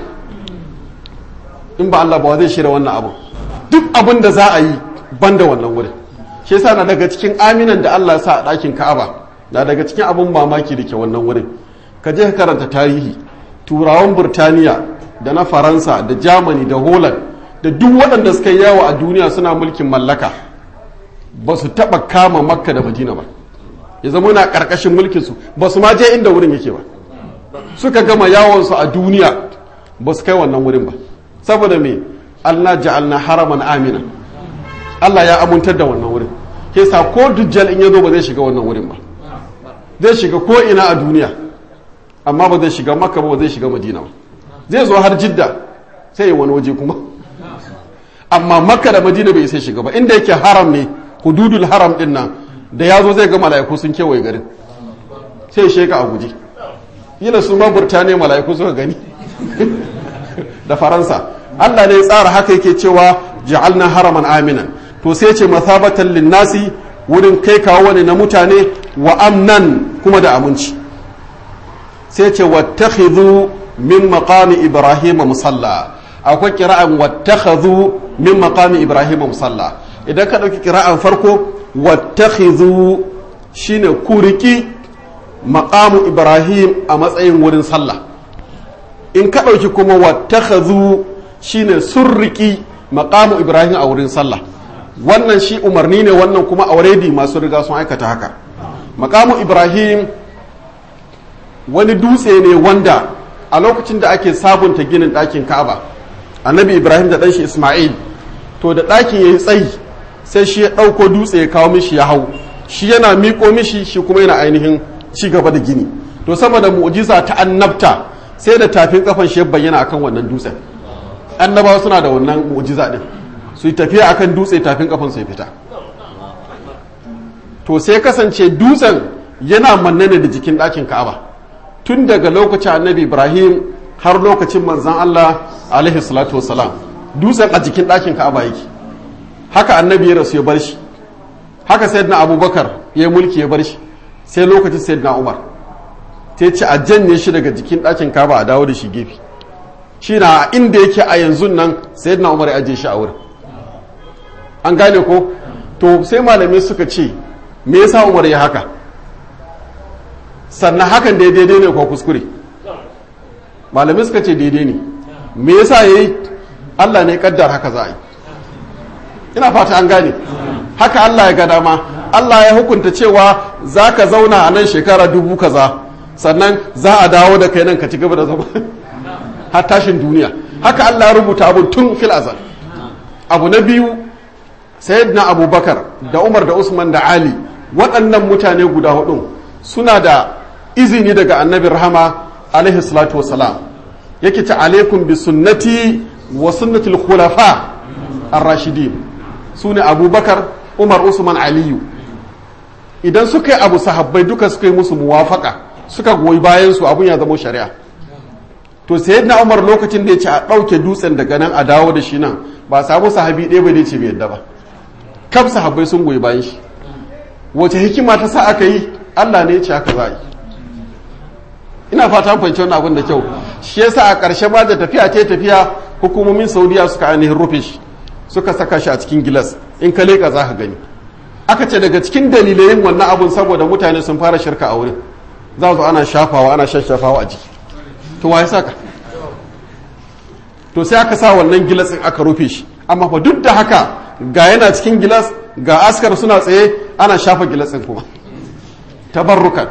in ba Allah ba zai shirya wannan abu duk abin da za a yi banda wannan wurin shi yasa na daga cikin aminan da Allah ya sa a ɗakin Ka'aba na daga cikin abin mamaki da ke wannan wurin ka je ka karanta tarihi turawan Burtaniya da na Faransa da Germany da Holland da duk waɗanda suka yi yawo a duniya suna mulkin mallaka ba su taɓa kama Makka da Madina ba ya zama na ƙarƙashin mulkinsu ba su ma je inda wurin yake ba suka gama yawonsu a duniya ba su kai wannan wurin ba saboda me Allah ja'alna haraman amina Allah ya amintar da wannan wurin ke sa ko dujjal in yazo ba zai shiga wannan wurin ba zai shiga ko ina a duniya amma ba zai shiga Makka ba zai shiga Madina ba zai zo har Jidda sai ya wani waje kuma amma Makka da Madina bai sai shiga ba inda yake haram ne hududul haram din nan da ya zo zai ga mala'iku sun kewaye garin sai sheka a guje yana su ma Burtaniya mala'iku suka gani da faransa. Allah ne ya tsara haka, yake cewa ja'alna haraman aminan, to sai ce mathabatan linnasi, wurin kai kawo ne na mutane, wa amnan kuma da aminci. sai ce wattakhidhu min maqami ibrahim musalla, akwai kira'an wattakhadhu min maqami ibrahim musalla. idan ka dauki kira'an farko wattakhidhu shine kuriki maqamu ibrahim a matsayin wurin sallah, in ka dauki kuma wattakhadhu shine surriki maqamu ibrahim a wurin sallah. wannan shi umarni ne, wannan kuma already masu riga sun aikata haka. maqamu ibrahim wani dutse ne wanda a lokacin da ake sabunta ginin ɗakin ka'aba, annabi ibrahim da ɗanshi isma'il, to da ɗakin ya yi tsayi sai shi ya ɗauko dutse ya kawo mishi ya hau, shi yana miƙo mishi, shi kuma yana ainihin ci gaba da gini. to saboda mu'jiza ta annabta sai da tafin kafan shi ya bayyana akan wannan dutsen. annabawa suna da wannan mu'jiza din, su yi tafiya akan dutse tafin kafan sai fita. to sai kasance dutsen yana manne da jikin ɗakin ka'aba tun daga lokacin annabi ibrahim har lokacin manzan Allah alaihi salatu wasalam. dutsen a jikin ɗakin ka'aba yake. haka annabi ya rasu ya bar shi, haka sayyidina abubakar ya yi mulki ya bar shi, sai lokacin sayyidina umar ta ce a janye shi daga jikin ɗakin ka'aba a dawo da shi gefe. shi na inda yake a yanzu nan sayyidina umar ya ajiye shi a wurin. an gane ko? to sai malamai suka ce me yasa umar ya haka, sannan hakan da daidai ne ko kuskure? malamai suka ce daidai ne. me yasa yayi? Allah ne kaddar haka za a yi. ina fata an gane. haka Allah ya ga dama. Allah ya hukunta cewa za ka zauna a nan shekara 1000 kaza, sannan za a dawo da kai nan ka ci gaba da zama har tashin duniya. haka Allah ya rubuta abu tun fil azal. abu na biyu, sayyidina abubakar da umar da usman da ali, waɗannan mutane guda hudu suna da izini daga annabi rahama alaihi salatu wasalam, yake ta alaikum bi sunnati wa sunnatul khulafa ar-rashidin. sune abubakar, umar, usman, aliyu. idan suka yi abu sahabbai duka suka yi musu muwafaka, suka goyi bayan su, abun ya zama shari'a. to sayyidina umar lokacin da ya ce a ɗauke dutsen daga nan a dawo da shi nan, ba samu sahabi ɗaya ba da ce bai yadda ba, kaf sahabbai sun goyi bayan shi. wace hikima ta sa aka yi? Allah ne ya ce haka za a yi. ina fata fahimci wannan abin da kyau. shi yasa a ƙarshe ba da tafiya ce tafiya, hukumomin saudiya suka ainihin rufe shi, suka saka shi a cikin gilas, in ka leƙa za ka gani. aka ce daga cikin dalilayin wannan abun saboda mutane sun fara shirka a wurin, za su ana shafawa ana shashafawa a jiki. to wa ya saka? to sai aka sa wannan gilas ɗin aka rufe shi, amma fa duk da haka ga yana cikin gilas, ga askar suna tsaye ana shafa gilas ɗin kuma tabarrukan.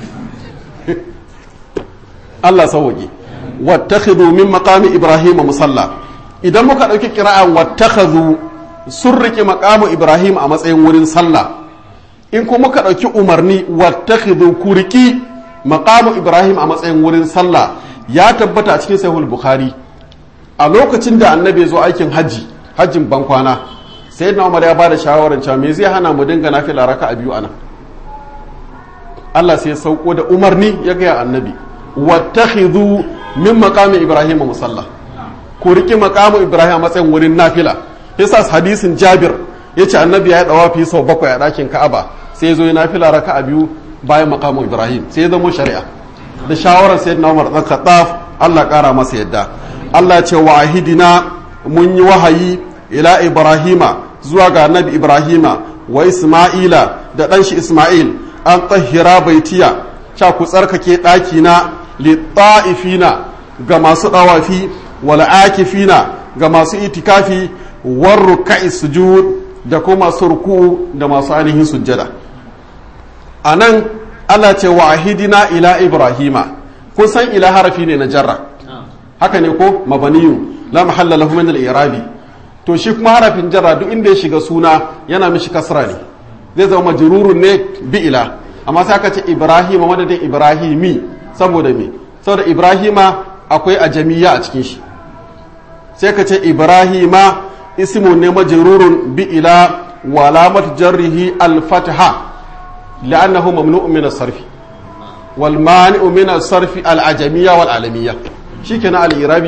Allah sauwaƙe. wattakhidhu min maqami ibrahim musalla. idan muka ɗauki kira'an wattakhadhu, sun riƙe maqamu ibrahim a matsayin wurin sallah. in kuma muka ɗauki umarni wattakhidhu, ku riƙi maqamu ibrahim a matsayin wurin sallah, ya tabbata a cikin sahih bukhari a lokacin da annabi zo aikin hajjin bankwana, sayyidina umar ya bada shawarar cewa me zai hana mu dinga nafila raka'a 2 ana. Allah sai ya sauko da umarni ya ga annabi wattakhidhu min maqami ibrahim musalla, ku riki maqamu ibrahim a matsayin wurin nafila. yasa hadisin jabir yace annabi ya dawafi sau 7 a dakin ka'aba, sai ya zo ya nafila raka'a 2 bayan maqamu ibrahim, sai ya zama shari'a da shawarar sayyidina umar dan khattab, Allah kara masa yadda. Allah ya ce wa ahidina, mun yi wahayi ila ibrahima, zuwa ga annabi ibrahima, wa isma'ila da ɗanshi isma'il, an tahira baitiya, cha ku tsarkake ɗakina, litta'ifina ga masu ɗawafi, wal akifina ga masu itikafi, war ruka'i sujud da kuma masu ruku da masu ainihin sujjada. anan Allah ce wa ahidina ila ibrahima, kun san ila harafi ne na jarra, haka ne ko mabaniyun la mahalla lahu min al-i'rabi. to shi kuma harafin jarra duk inda ya shiga suna yana mishi kasra ne, zai zama majrurun ne bi ila. amma sai aka ce ibrahima madadin ibrahimi, saboda me? saboda ibrahima akwai ajamiya a cikin shi, sai ka ce ibrahima ismu ne majrurun bi ila wa alamat jarrihi al-fatha li'annahu mamnu'un min as-sarf wal mani'u min as-sarf al-ajamiyya wal alamiyya. shikenan al-irabi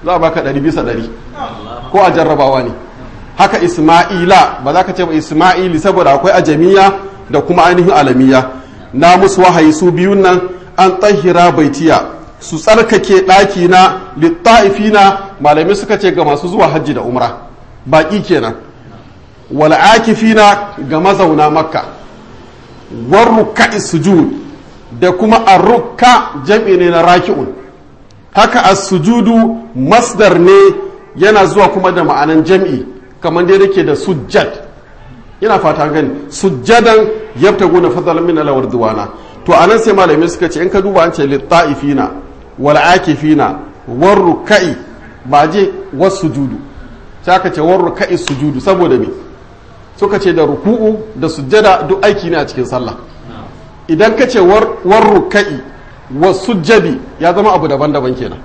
za a baka 100% ko a jarrabawa ne. Haka Isma'ila ba za ka ce ba Isma'ili saboda akwai ajamiya da kuma ainihin alamiya. Na musu wahayi su biyun nan an tahira baitiya su tsarkake ɗaki na litta'ifina, malamai suka ce ga masu zuwa hajji da umra baƙi kenan, wal akifina ga mazauna makka, war rukka'i sujud da kuma arrukka jam'i ne na raki'un. Haka as-sujudu masdar ne yana zuwa kuma da ma'anan jam'i kamar dai yake da sujjad, ina fata gani sujjadan yabtaguna fadlan min Allah wa ridwana. To anan sai malamai suka ce in ka duba an ce litta'ifina wal akifina war rukka'i ba je was sujudu, sai aka ce war rukka'i sujudu saboda me suka ce da ruku'u da sujjada duk aiki ne a cikin sallah. Idan ka ce war rukka'i was sujjadi ya zama abu daban-daban kenan.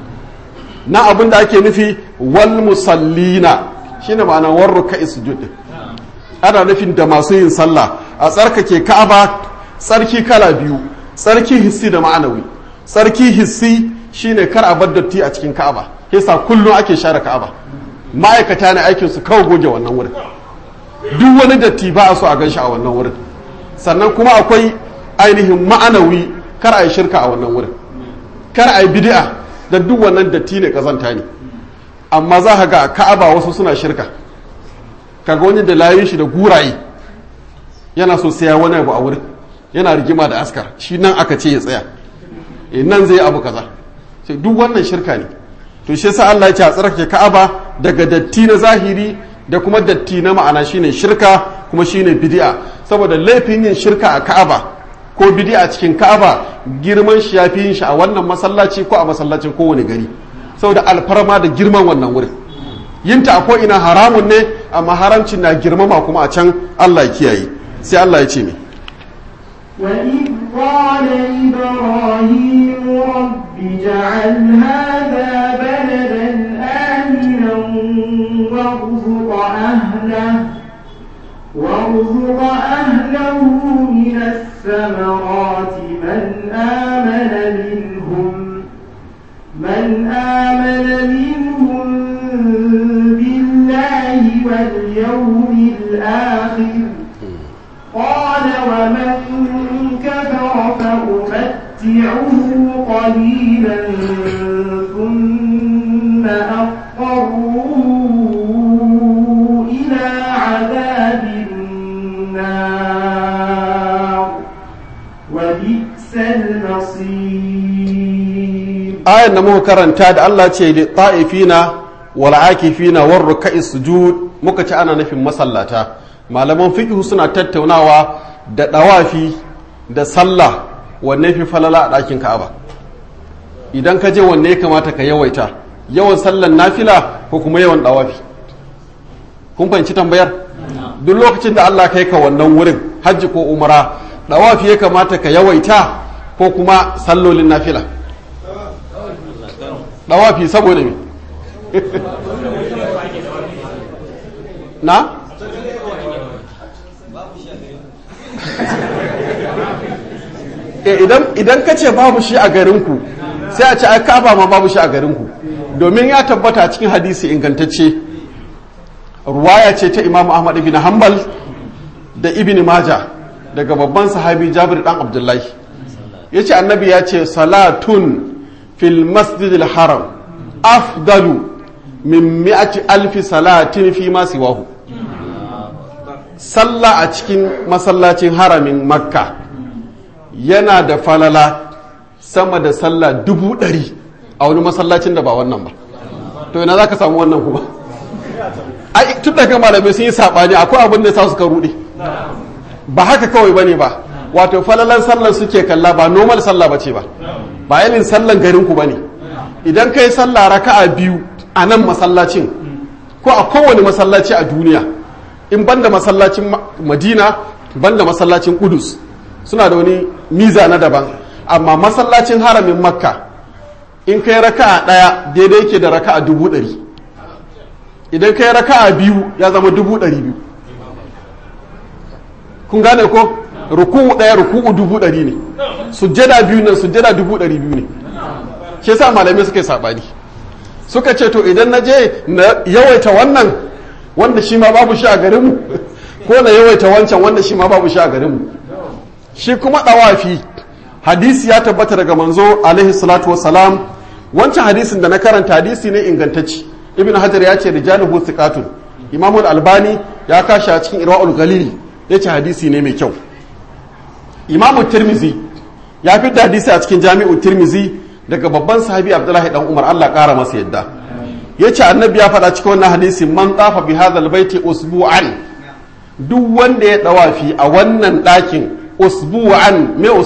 Na abin da ake nufi wal musallina shine ma'ana war rukka'i sujud din, ana nufin da masu yin sallah a tsarkake Ka'aba tsarki kala biyu, tsarki hissi da ma'anawi. Tsarki hissi shine kar a bar datti a cikin Ka'aba, yasa kullum ake share Ka'aba, ma'aikata ne aikin su kawai goge wannan wurin, duk wani datti ba a so a ganshi a wannan wurin. Sannan kuma akwai ainihin ma'anawi, kar a yi shirka a wannan wurin, kar a yi bid'a da duk wannan datti ne kazanta ne. Amma za ka ga Ka'aba wasu suna shirka, kaga wani da layin shi da guraye yana so sai ya wani abu a wurin, yana rigima da askar, shi nan aka ce ya tsaya, nan zai abu kaza, sai duk wannan shirka ne. To shi yasa Allah ya ce a tsarkake Ka'aba daga datti na zahiri da kuma datti na ma'ana, shine shirka kuma shine bid'a. Saboda laifin yin shirka a Ka'aba ko bid'a cikin Ka'aba girman shi yafi yin shi a wannan masallaci ko a masallacin kowane gari, saboda alfarma da girman wannan wurin. Yinta a ko ina haramun ne, amma haramcin na girmama kuma a can Allah ya kiyaye. Sai Allah ya ce me وإذ قال إبراهيم رب اجعل هذا بلدا آمنا وارزق أهله من الثمرات من آمن منهم بالله واليوم الآخر قال ومن كفر فأمتعه قليلا ثم أضطره إلى عذاب النار وبئس المصير. آية نمو كرنتا da Allah ce li ta'ifina wal akifina war ruk'i sujud, muka ci ana nufin masallata. Malaman fiqh suna tattaunawa da dawafi da sallah wanne fi falala a ɗakin Ka'aba. Idan ka je wanne ya kamata ka yawaita, yawan sallan nafila ko kuma yawan dawafi? Kun fahimci tambayar? Duk lokacin da Allah kai ka wannan wurin hajji ko umara, dawafi ya kamata ka yawaita ko kuma sallolin nafila? Dawafi saboda me? Na? Idan ka ce babu shi a garinku, sai a ce a Ka'aba ma babu shi a garinku, domin ya tabbata cikin hadisi ingantacce, ruwaya ce ta Imam Ahmad ibn Hanbal da Ibn Majah daga babban sahabi Jabir dan Abdullahi, yace annabi ya ce salatun fil masjidil haram afdalu min mi'ati alfi salatin fi ma siwahu. Sallah a cikin masallacin haramin Makka yana da falala sama da sallah 100,000 a wani masallacin da ba wannan ba. To ina za ka samu wannan kuma? Ai tun daga malamai sun yi saɓani, akwai abin da sa suka ruɗe, ba haka kawai ba ne ba. Wato falalan sallar suke kalla, ba normal sallah ba ce ba, ba yanin sallan garinku ba ne. Idan ka yi sallah raka'a 2 a nan masallacin ko a kowane masallaci a duniya, in banda masallacin Madina, banda masallacin Qudus, suna da wani miza na daban, amma masallacin haramin Makka in kai raka'a 1 daidai yake da raka'a 100,000. Idan kai raka'a 2 ya zama 200,000. kun gane ko? Ruku'u 1 ruku'u 100,000 ne, sujjada 2 nan sujjada 200,000 ne. Shi yasa malamai suka yi sabani. suka ce to idan na je na yawaita wannan wanda shi ma babu shi a garinmu ko na yawaita wancan wanda shi ma babu shi a garinmu. Shi kuma ɗawafi hadisi ya tabbata daga manzo alaihi salatu wassalam. Wancan hadisin da na karanta hadisi ne ingantacci, ibn hajar ya ce rijaluhu thiqatun, imamu albani ya kashi a cikin irwaul galili ya ce hadisi ne mai kyau. Imamu tirmizi ya fi da hadisi a cikin jami'u tirmizi daga babban sahabi abdullahi dan umar, Allah kara masa yadda, ya ce annabi ya faɗa cikin wannan hadisi man tafa bi hadhal baiti usbu'an, duk wanda ya dawafi a wannan ɗakin usbu'an. me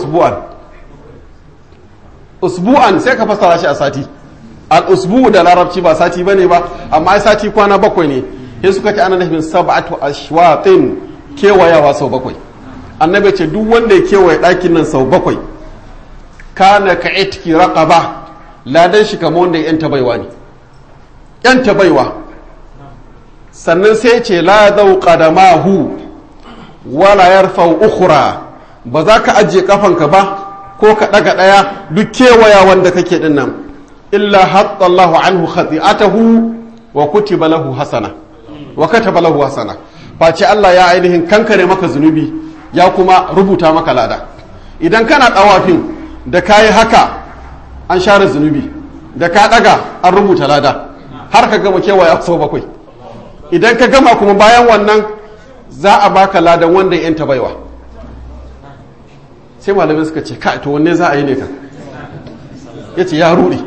usbu'an sai ka fassara shi a sati. al usbu da larabci ba sati bane ba, amma sati kwana 7 ne, sai suka ce ana nufin sab'atu ashwatin, kewayawa sau 7. annabi ce duk wanda ya kewaye ɗakin nan sau 7 kana ka itki raqaba, ladan shi kamar wanda ya yanta baiwa ne, yanta baiwa. sannan sai ce la dau qadamahu wala yarfa'u ukhra, ba za ka ajiye kafanka ba ko ka daga daya duk kewaya wanda kake din nan, illa hatta Allahu anhu khati'atahu wa kutiba lahu hasana wa kataba lahu hasana, face Allah ya ainihin kankare maka zunubi ya kuma rubuta maka lada. Idan kana dawafin da kayi haka an share zunubi, da ka daga an rubuta lada har ka gama kewaya sau 7. idan ka gama kuma bayan wannan za a baka ladan wanda ya yanta baiwa. sai malamai suka ce ka to wanne za a yi ne kan, ya ce ya rudi.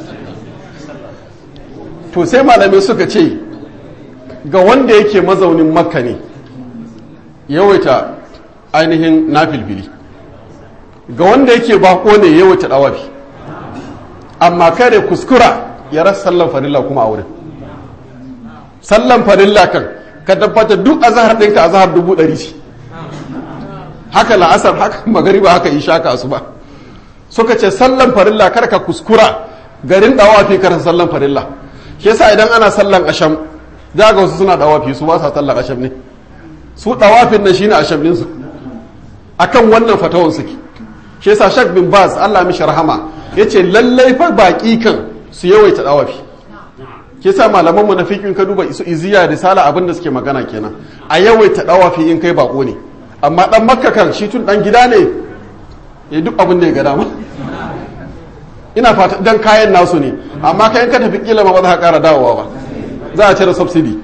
to sai malamai suka ce ga wanda yake mazaunin makka ne yawaita ainihin nafilfili, ga wanda yake bako ne yawaita dawafi, amma kare kuskura ya rasa sallan farilla kuma a wurin. sallan farilla kan ka tabbata duk azhar ɗinka azhar 100 ce, haka la'asar, haka magariba, haka isha, ka asuba. suka ce sallan farilla kar ka kuskura garin dawafi kar sallan farilla. shi yasa idan ana sallan asham za ga wasu suna dawafi, su ba sa sallan asham ne, su dawafin nan shine asham din su, akan wannan fatawan suke. shi yasa Sheikh bin Baz Allah mishi rahama yace lallai fa baki kan su yawaita dawafi. ke sa malaman mu na fiqhin ka duba isu iziya risala abin da suke magana kenan, a yawaita dawafi in kai bako ne. amma dan makka kan shi tun dan gida ne ya duk abin da ya ga dama, ina fata dan kayan nasu ne, amma kai in ka tafi kila ma ba za ka kara dawowa ba, za a cire subsidy.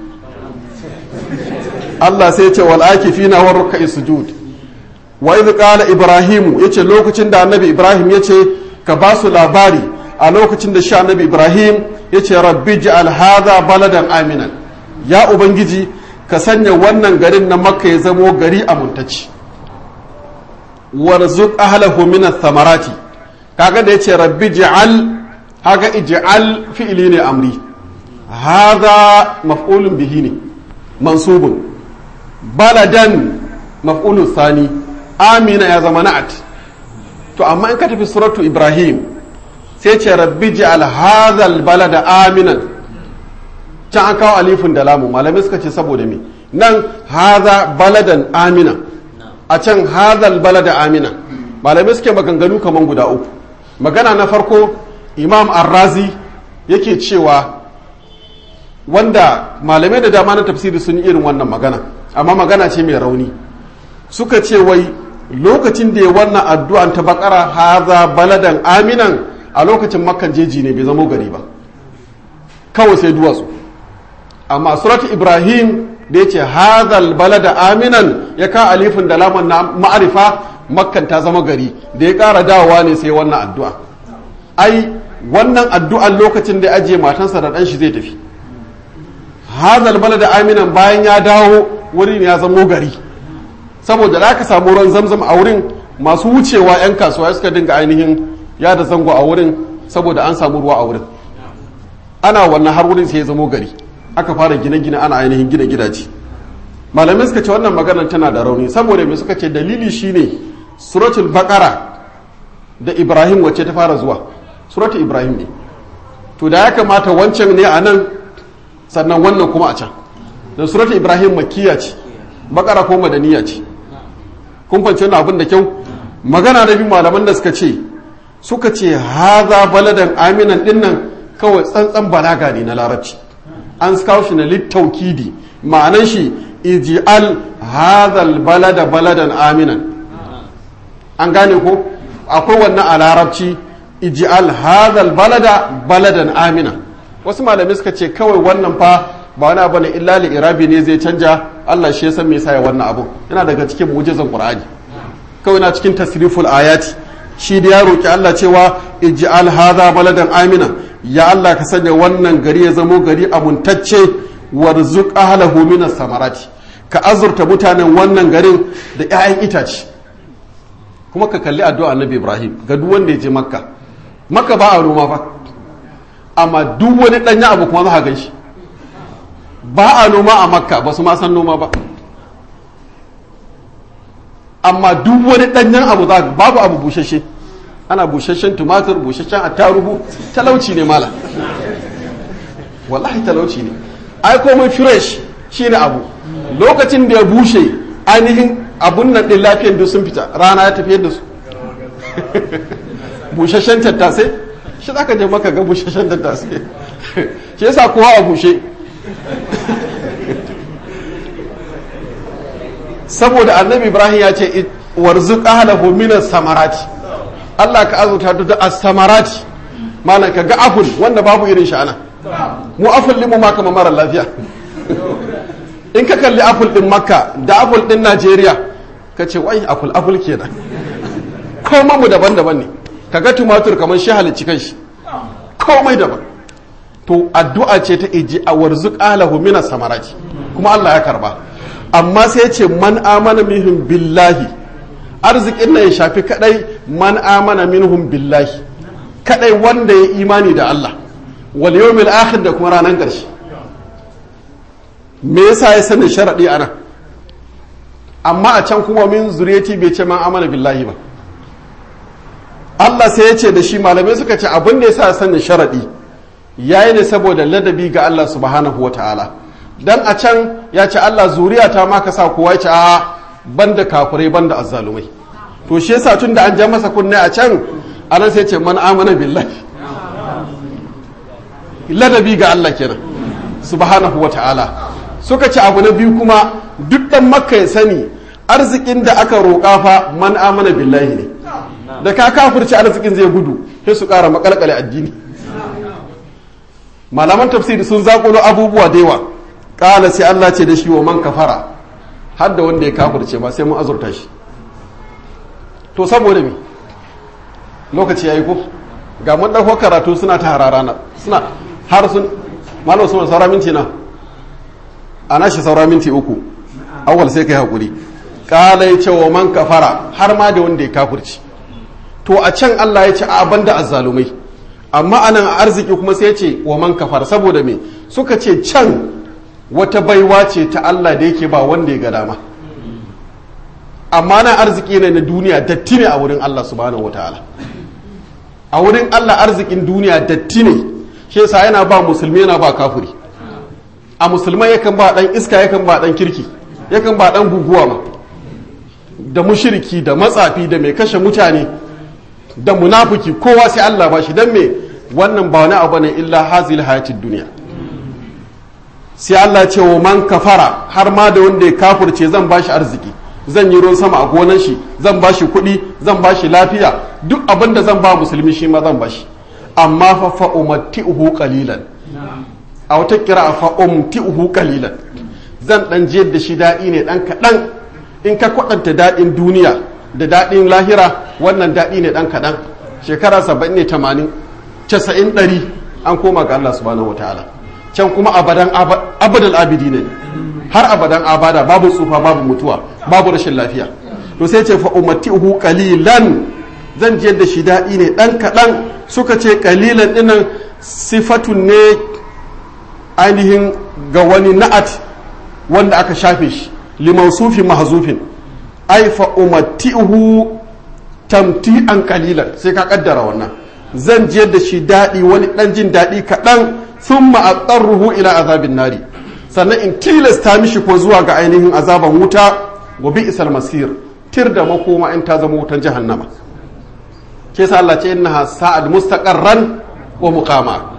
Allah sai ya ce wal akifina war ruk'i sujud. wa idh qala ibrahim, yace lokacin da annabi ibrahim yace ka ba su labari a lokacin da shi annabi ibrahim yace rabbi ja'al hadha baladan aminan, ya ubangiji ka sanya wannan garin na makka ya zamo gari amintacci. warzuq ahlahu min ath-thamarati, kaga da yace rabbi ja'al, kaga ij'al fi'li ne amri, hadha maf'ulun bihi ne mansubun, baladan maf'ulun thani, amina ya zama na'at. to amma in ka tafi suratu ibrahim sai ce rabbi ja'al hadha al-balada aminan, can an kawo alifin da lamu, malamai suka ce saboda me nan hadha baladan amina, a can hadha al-balada amina. malamai suke maganganu kaman guda 3. magana na farko imam ar-razi yake cewa, wanda malamai da dama na tafsiri sun yi irin wannan magana, amma magana ce mai rauni. suka ce wai lokacin da ya wannan addu'an ta bakara haza baladan aminan, a lokacin makkan jeji ne bai zama gari ba, kawai sai duwatsu. amma suratu ibrahim da ya ce hazal balada aminan ya ka alifin da laman na ma'arifa, makkan ta zama gari, da ya ƙara dawowa ne sai wannan addu'a. ai wannan addu'an lokacin da ya ajiye matansa da ɗan shi zai tafi, hazal balada aminan bayan ya dawo wurin ya zama gari, saboda da aka samu ruwan zamzam a wurin, masu wucewa 'yan kasuwa suka dinga ainihin ya da zango a wurin, saboda an samu ruwa a wurin. ana wannan har wurin sai ya zamo gari, aka fara gine-gine, ana ainihin gina gidaje. malamai suka ce wannan maganar tana da rauni, saboda mai suka ce dalili shine suratul baqara da ibrahim wacce ta fara zuwa, suratul ibrahim ne. to da ya kamata wancan ne a nan, sannan wannan kuma a can. da suratul ibrahim makkiya ce, baqara ko madaniya ce. kun fahimci wannan abin da kyau. magana na biyu malaman da suka ce haza baladan aminan dinnan kawai tsantsan balaga ne na larabci an kawo shi na littaukidi ma'anan shi ij'al hadhal balada baladan aminan an gane ko akwai wannan a larabci ij'al hadhal balada baladan amina wasu malamai suka ce kawai wannan fa ba wani abu ne illa li irabi ne zai canja Allah shi ya san me yasa ya wannan abu yana daga cikin mu'jizan Qur'ani kawai na cikin tasriful ayati shi da ya roki Allah cewa ij'al hadha baladan amina ya Allah ka sanya wannan gari ya zamo gari amuntacce warzuq ahlahu minas samarati ka azurta mutanen wannan garin da 'ya'yan itace kuma ka kalli addu'a Annabi Ibrahim ga duk wanda ya je Makka ba a noma fa amma duk wani danya abu kuma za ka ganshi ba a noma a Makka ba su ma san noma ba amma duk wani danyen abu za babu abu bushashe ana bushashen tumatir bushashen attarugu talauci ne mala wallahi talauci ne ai komai fresh shine abu lokacin da ya bushe ainihin abun nan din lafiyar duk sun fita rana ya tafiyar da su bushashen tattasai shi zaka je maka ga bushashen tattasai shi yasa kowa a bushe saboda annabi Ibrahim ya ce warzuq ahlahu minas samarati Allah ka azuta da as-samarati malan ka ga apple wanda babu irin shi ana mu apple limu ma kamar mara lafiya in ka kalli apple din Makka da apple din Najeriya ka ce wai apple kenan komai mu daban-daban ne kaga tumatur kamar shi halicci kanshi komai daban to addu'a ce ta iji a warzuq ahlahu minas samarati kuma Allah ya karba amma sai ya ce man amana minhum billahi arzikin nan ya shafi kadai man amana minhum billahi kadai wanda ya imani da Allah wal yawmil akhir da kuma ranar ƙarshe me yasa ya sani sharadi ana amma a can kuma min zuriyati bai ce man amana billahi ba Allah sai ya ce da shi malamai suka ce abin da yasa ya sani sharadi yayi ne saboda ladabi ga Allah subhanahu wataala dan a can ya ce Allah zuriyata ma ka sa kowa ya ce a banda kafirai banda azzalumai to shi yasa tun da an ja masa kunne a can anan sai ce man amana billahi ladabi ga Allah kenan subhanahu wata'ala suka ce abu na biyu kuma duk dan makka ya sani arzikin da aka roƙa fa man amana billahi ne da ka kafirci arzikin zai gudu sai su ƙara makalkale addini malaman tafsiri sun zakulo abubuwa da yawa ƙala sai Allah ce da shi wa man kafara har da wanda ya kafirce ba sai mun azurta shi to saboda me lokaci yayi ko ga mun dauko karatu suna ta hararana suna har sun malam sun saura minti na ana shi saura minti 3 awwal sai kai hakuri ƙala ya ce wa man kafara har ma da wanda ya kafirce to a can Allah ya ce a banda azzalumai amma anan a arziki kuma sai ya ce wa man kafara saboda me suka ce can wata baiwa ce ta Allah da yake ba wanda ya ga dama amma na arziki ne na duniya datti ne a wurin Allah subhanahu wataala a wurin Allah arzikin duniya datti ne shi yasa yana ba musulmi yana ba kafiri a musulmai yakan ba dan iska yakan ba dan kirki yakan ba dan guguwa ma da mushriki da matsafi da mai kashe mutane da munafiki kowa sai Allah ba shi dan me wannan ba wani abu ne illa hazil hayatid duniya sai Allah ce wa man kafara har ma da wanda ya kafirce zan bashi arziki zan yi ruwan sama a gonan shi zan bashi kuɗi zan bashi lafiya duk abin da zan ba musulmi shi ma zan bashi amma fa umatti'uhu qalilan a wata kira fa umti'uhu qalilan zan dan jiyar da shi daɗi ne dan kaɗan in ka kwaɗanta daɗin duniya da daɗin lahira wannan daɗi ne dan kaɗan shekara 70 ne 80 90 100 an koma ga Allah subhanahu wataala can kuma abadan abidi ne har abadan abada babu tsufa babu mutuwa babu rashin lafiya to sai ce fa umatti'uhu qalilan zan je da shi daɗi ne ɗan kaɗan suka ce qalilan dinnan sifatun ne ainihin ga wani na'at wanda aka shafe shi limausufin mahzufin ai fa umatti'uhu tamti'an qalilan sai ka kaddara wannan zan je da shi daɗi wani ɗan jin daɗi kaɗan sun ma'aƙarruhu ila azabin nari sannan in tilasta mishi ko zuwa ga ainihin azaban wuta wa bi isal masir tir da makoma in ta zama wutan jahannama ke sa Allah ce innaha sa'ad mustaqarran wa muqama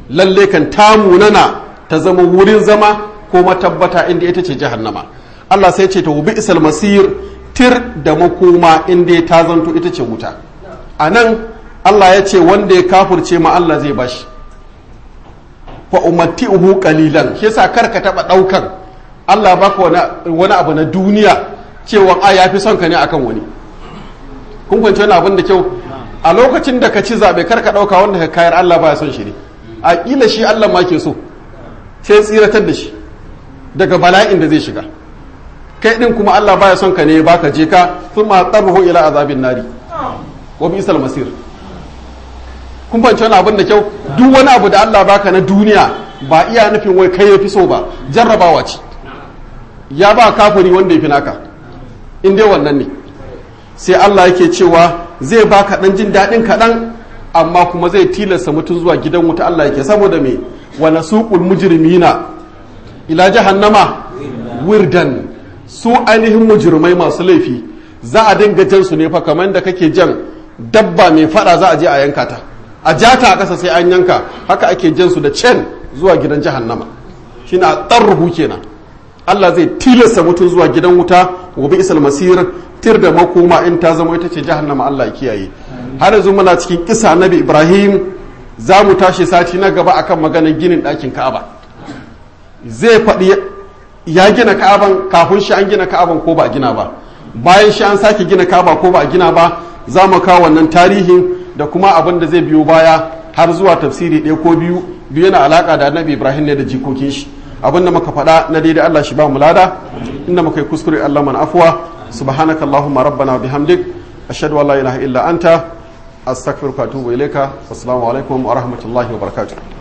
lalle kan ta munana ta zama wurin zama ko matabbata inda ita ce jahannama. Allah sai ce ta wubi isal masir, tir da makoma inda ta zanto ita ce wuta. A nan Allah ya ce wanda ya kafurce ma Allah zai bashi fa umatti'uhu qalilan. shi yasa karka taba daukan Allah baka wani abu na duniya cewa a yafi son ka ne akan wani. kun fahimci wani abin da kyau? A lokacin da ka ci zabe karka dauka wanda ka kayar Allah baya son shi ne, a kila shi Allah ma ke so sai tsiratar da shi daga bala'in da zai shiga. kai din kuma Allah baya son ka ne baka je ka thumma tabahu ila azabin nari wa bi'sal masir. kun fahimci wani abin da kyau? duk wani abu da Allah baka na duniya ba iya nufin wai kai yafi so ba, jarrabawa ce. ya ba kafiri wanda yafi naka in dai wannan ne. sai Allah yake cewa zai baka dan jin dadin kaɗan amma kuma zai tilasta mutum zuwa gidan wuta. Allah yake saboda me wa nasuqul mujrimina ila jahannama wirdan. su ainihin mujrimai masu laifi za a dinga jan su ne fa kamar da kake jan dabba mai fada za a je a yanka ta, a jata a ƙasa sai an yanka, haka ake jan su da cen zuwa gidan jahannama. shine a tsarruhu kenan. Allah zai tilasta mutum zuwa gidan wuta wa bi'sal masir, tir da makoma in ta zama ita ce jahannama. Allah ya kiyaye. har yanzu muna cikin kisa Nabi Ibrahim, za mu tashi sati na gaba akan maganar ginin ɗakin Ka'aba. zai faɗi ya gina Ka'aban kafin shi an gina Ka'aban ko ba a gina ba, bayan shi an sake gina Ka'aba ko ba a gina ba. za mu kawo wannan tarihin da kuma abin da zai biyo baya har zuwa tafsiri ɗaya ko biyu yana alaƙa da Nabi Ibrahim ne da jikokin shi. abin da muka faɗa na daidai Allah shi ba mu lada, inda muka yi kuskure Allah man afwa. subhanaka allahumma rabbana bihamdik ashhadu an la ilaha illa anta astaghfiruka wa atubu ilayka. assalamu alaikum wa rahmatullahi wa barakatuh.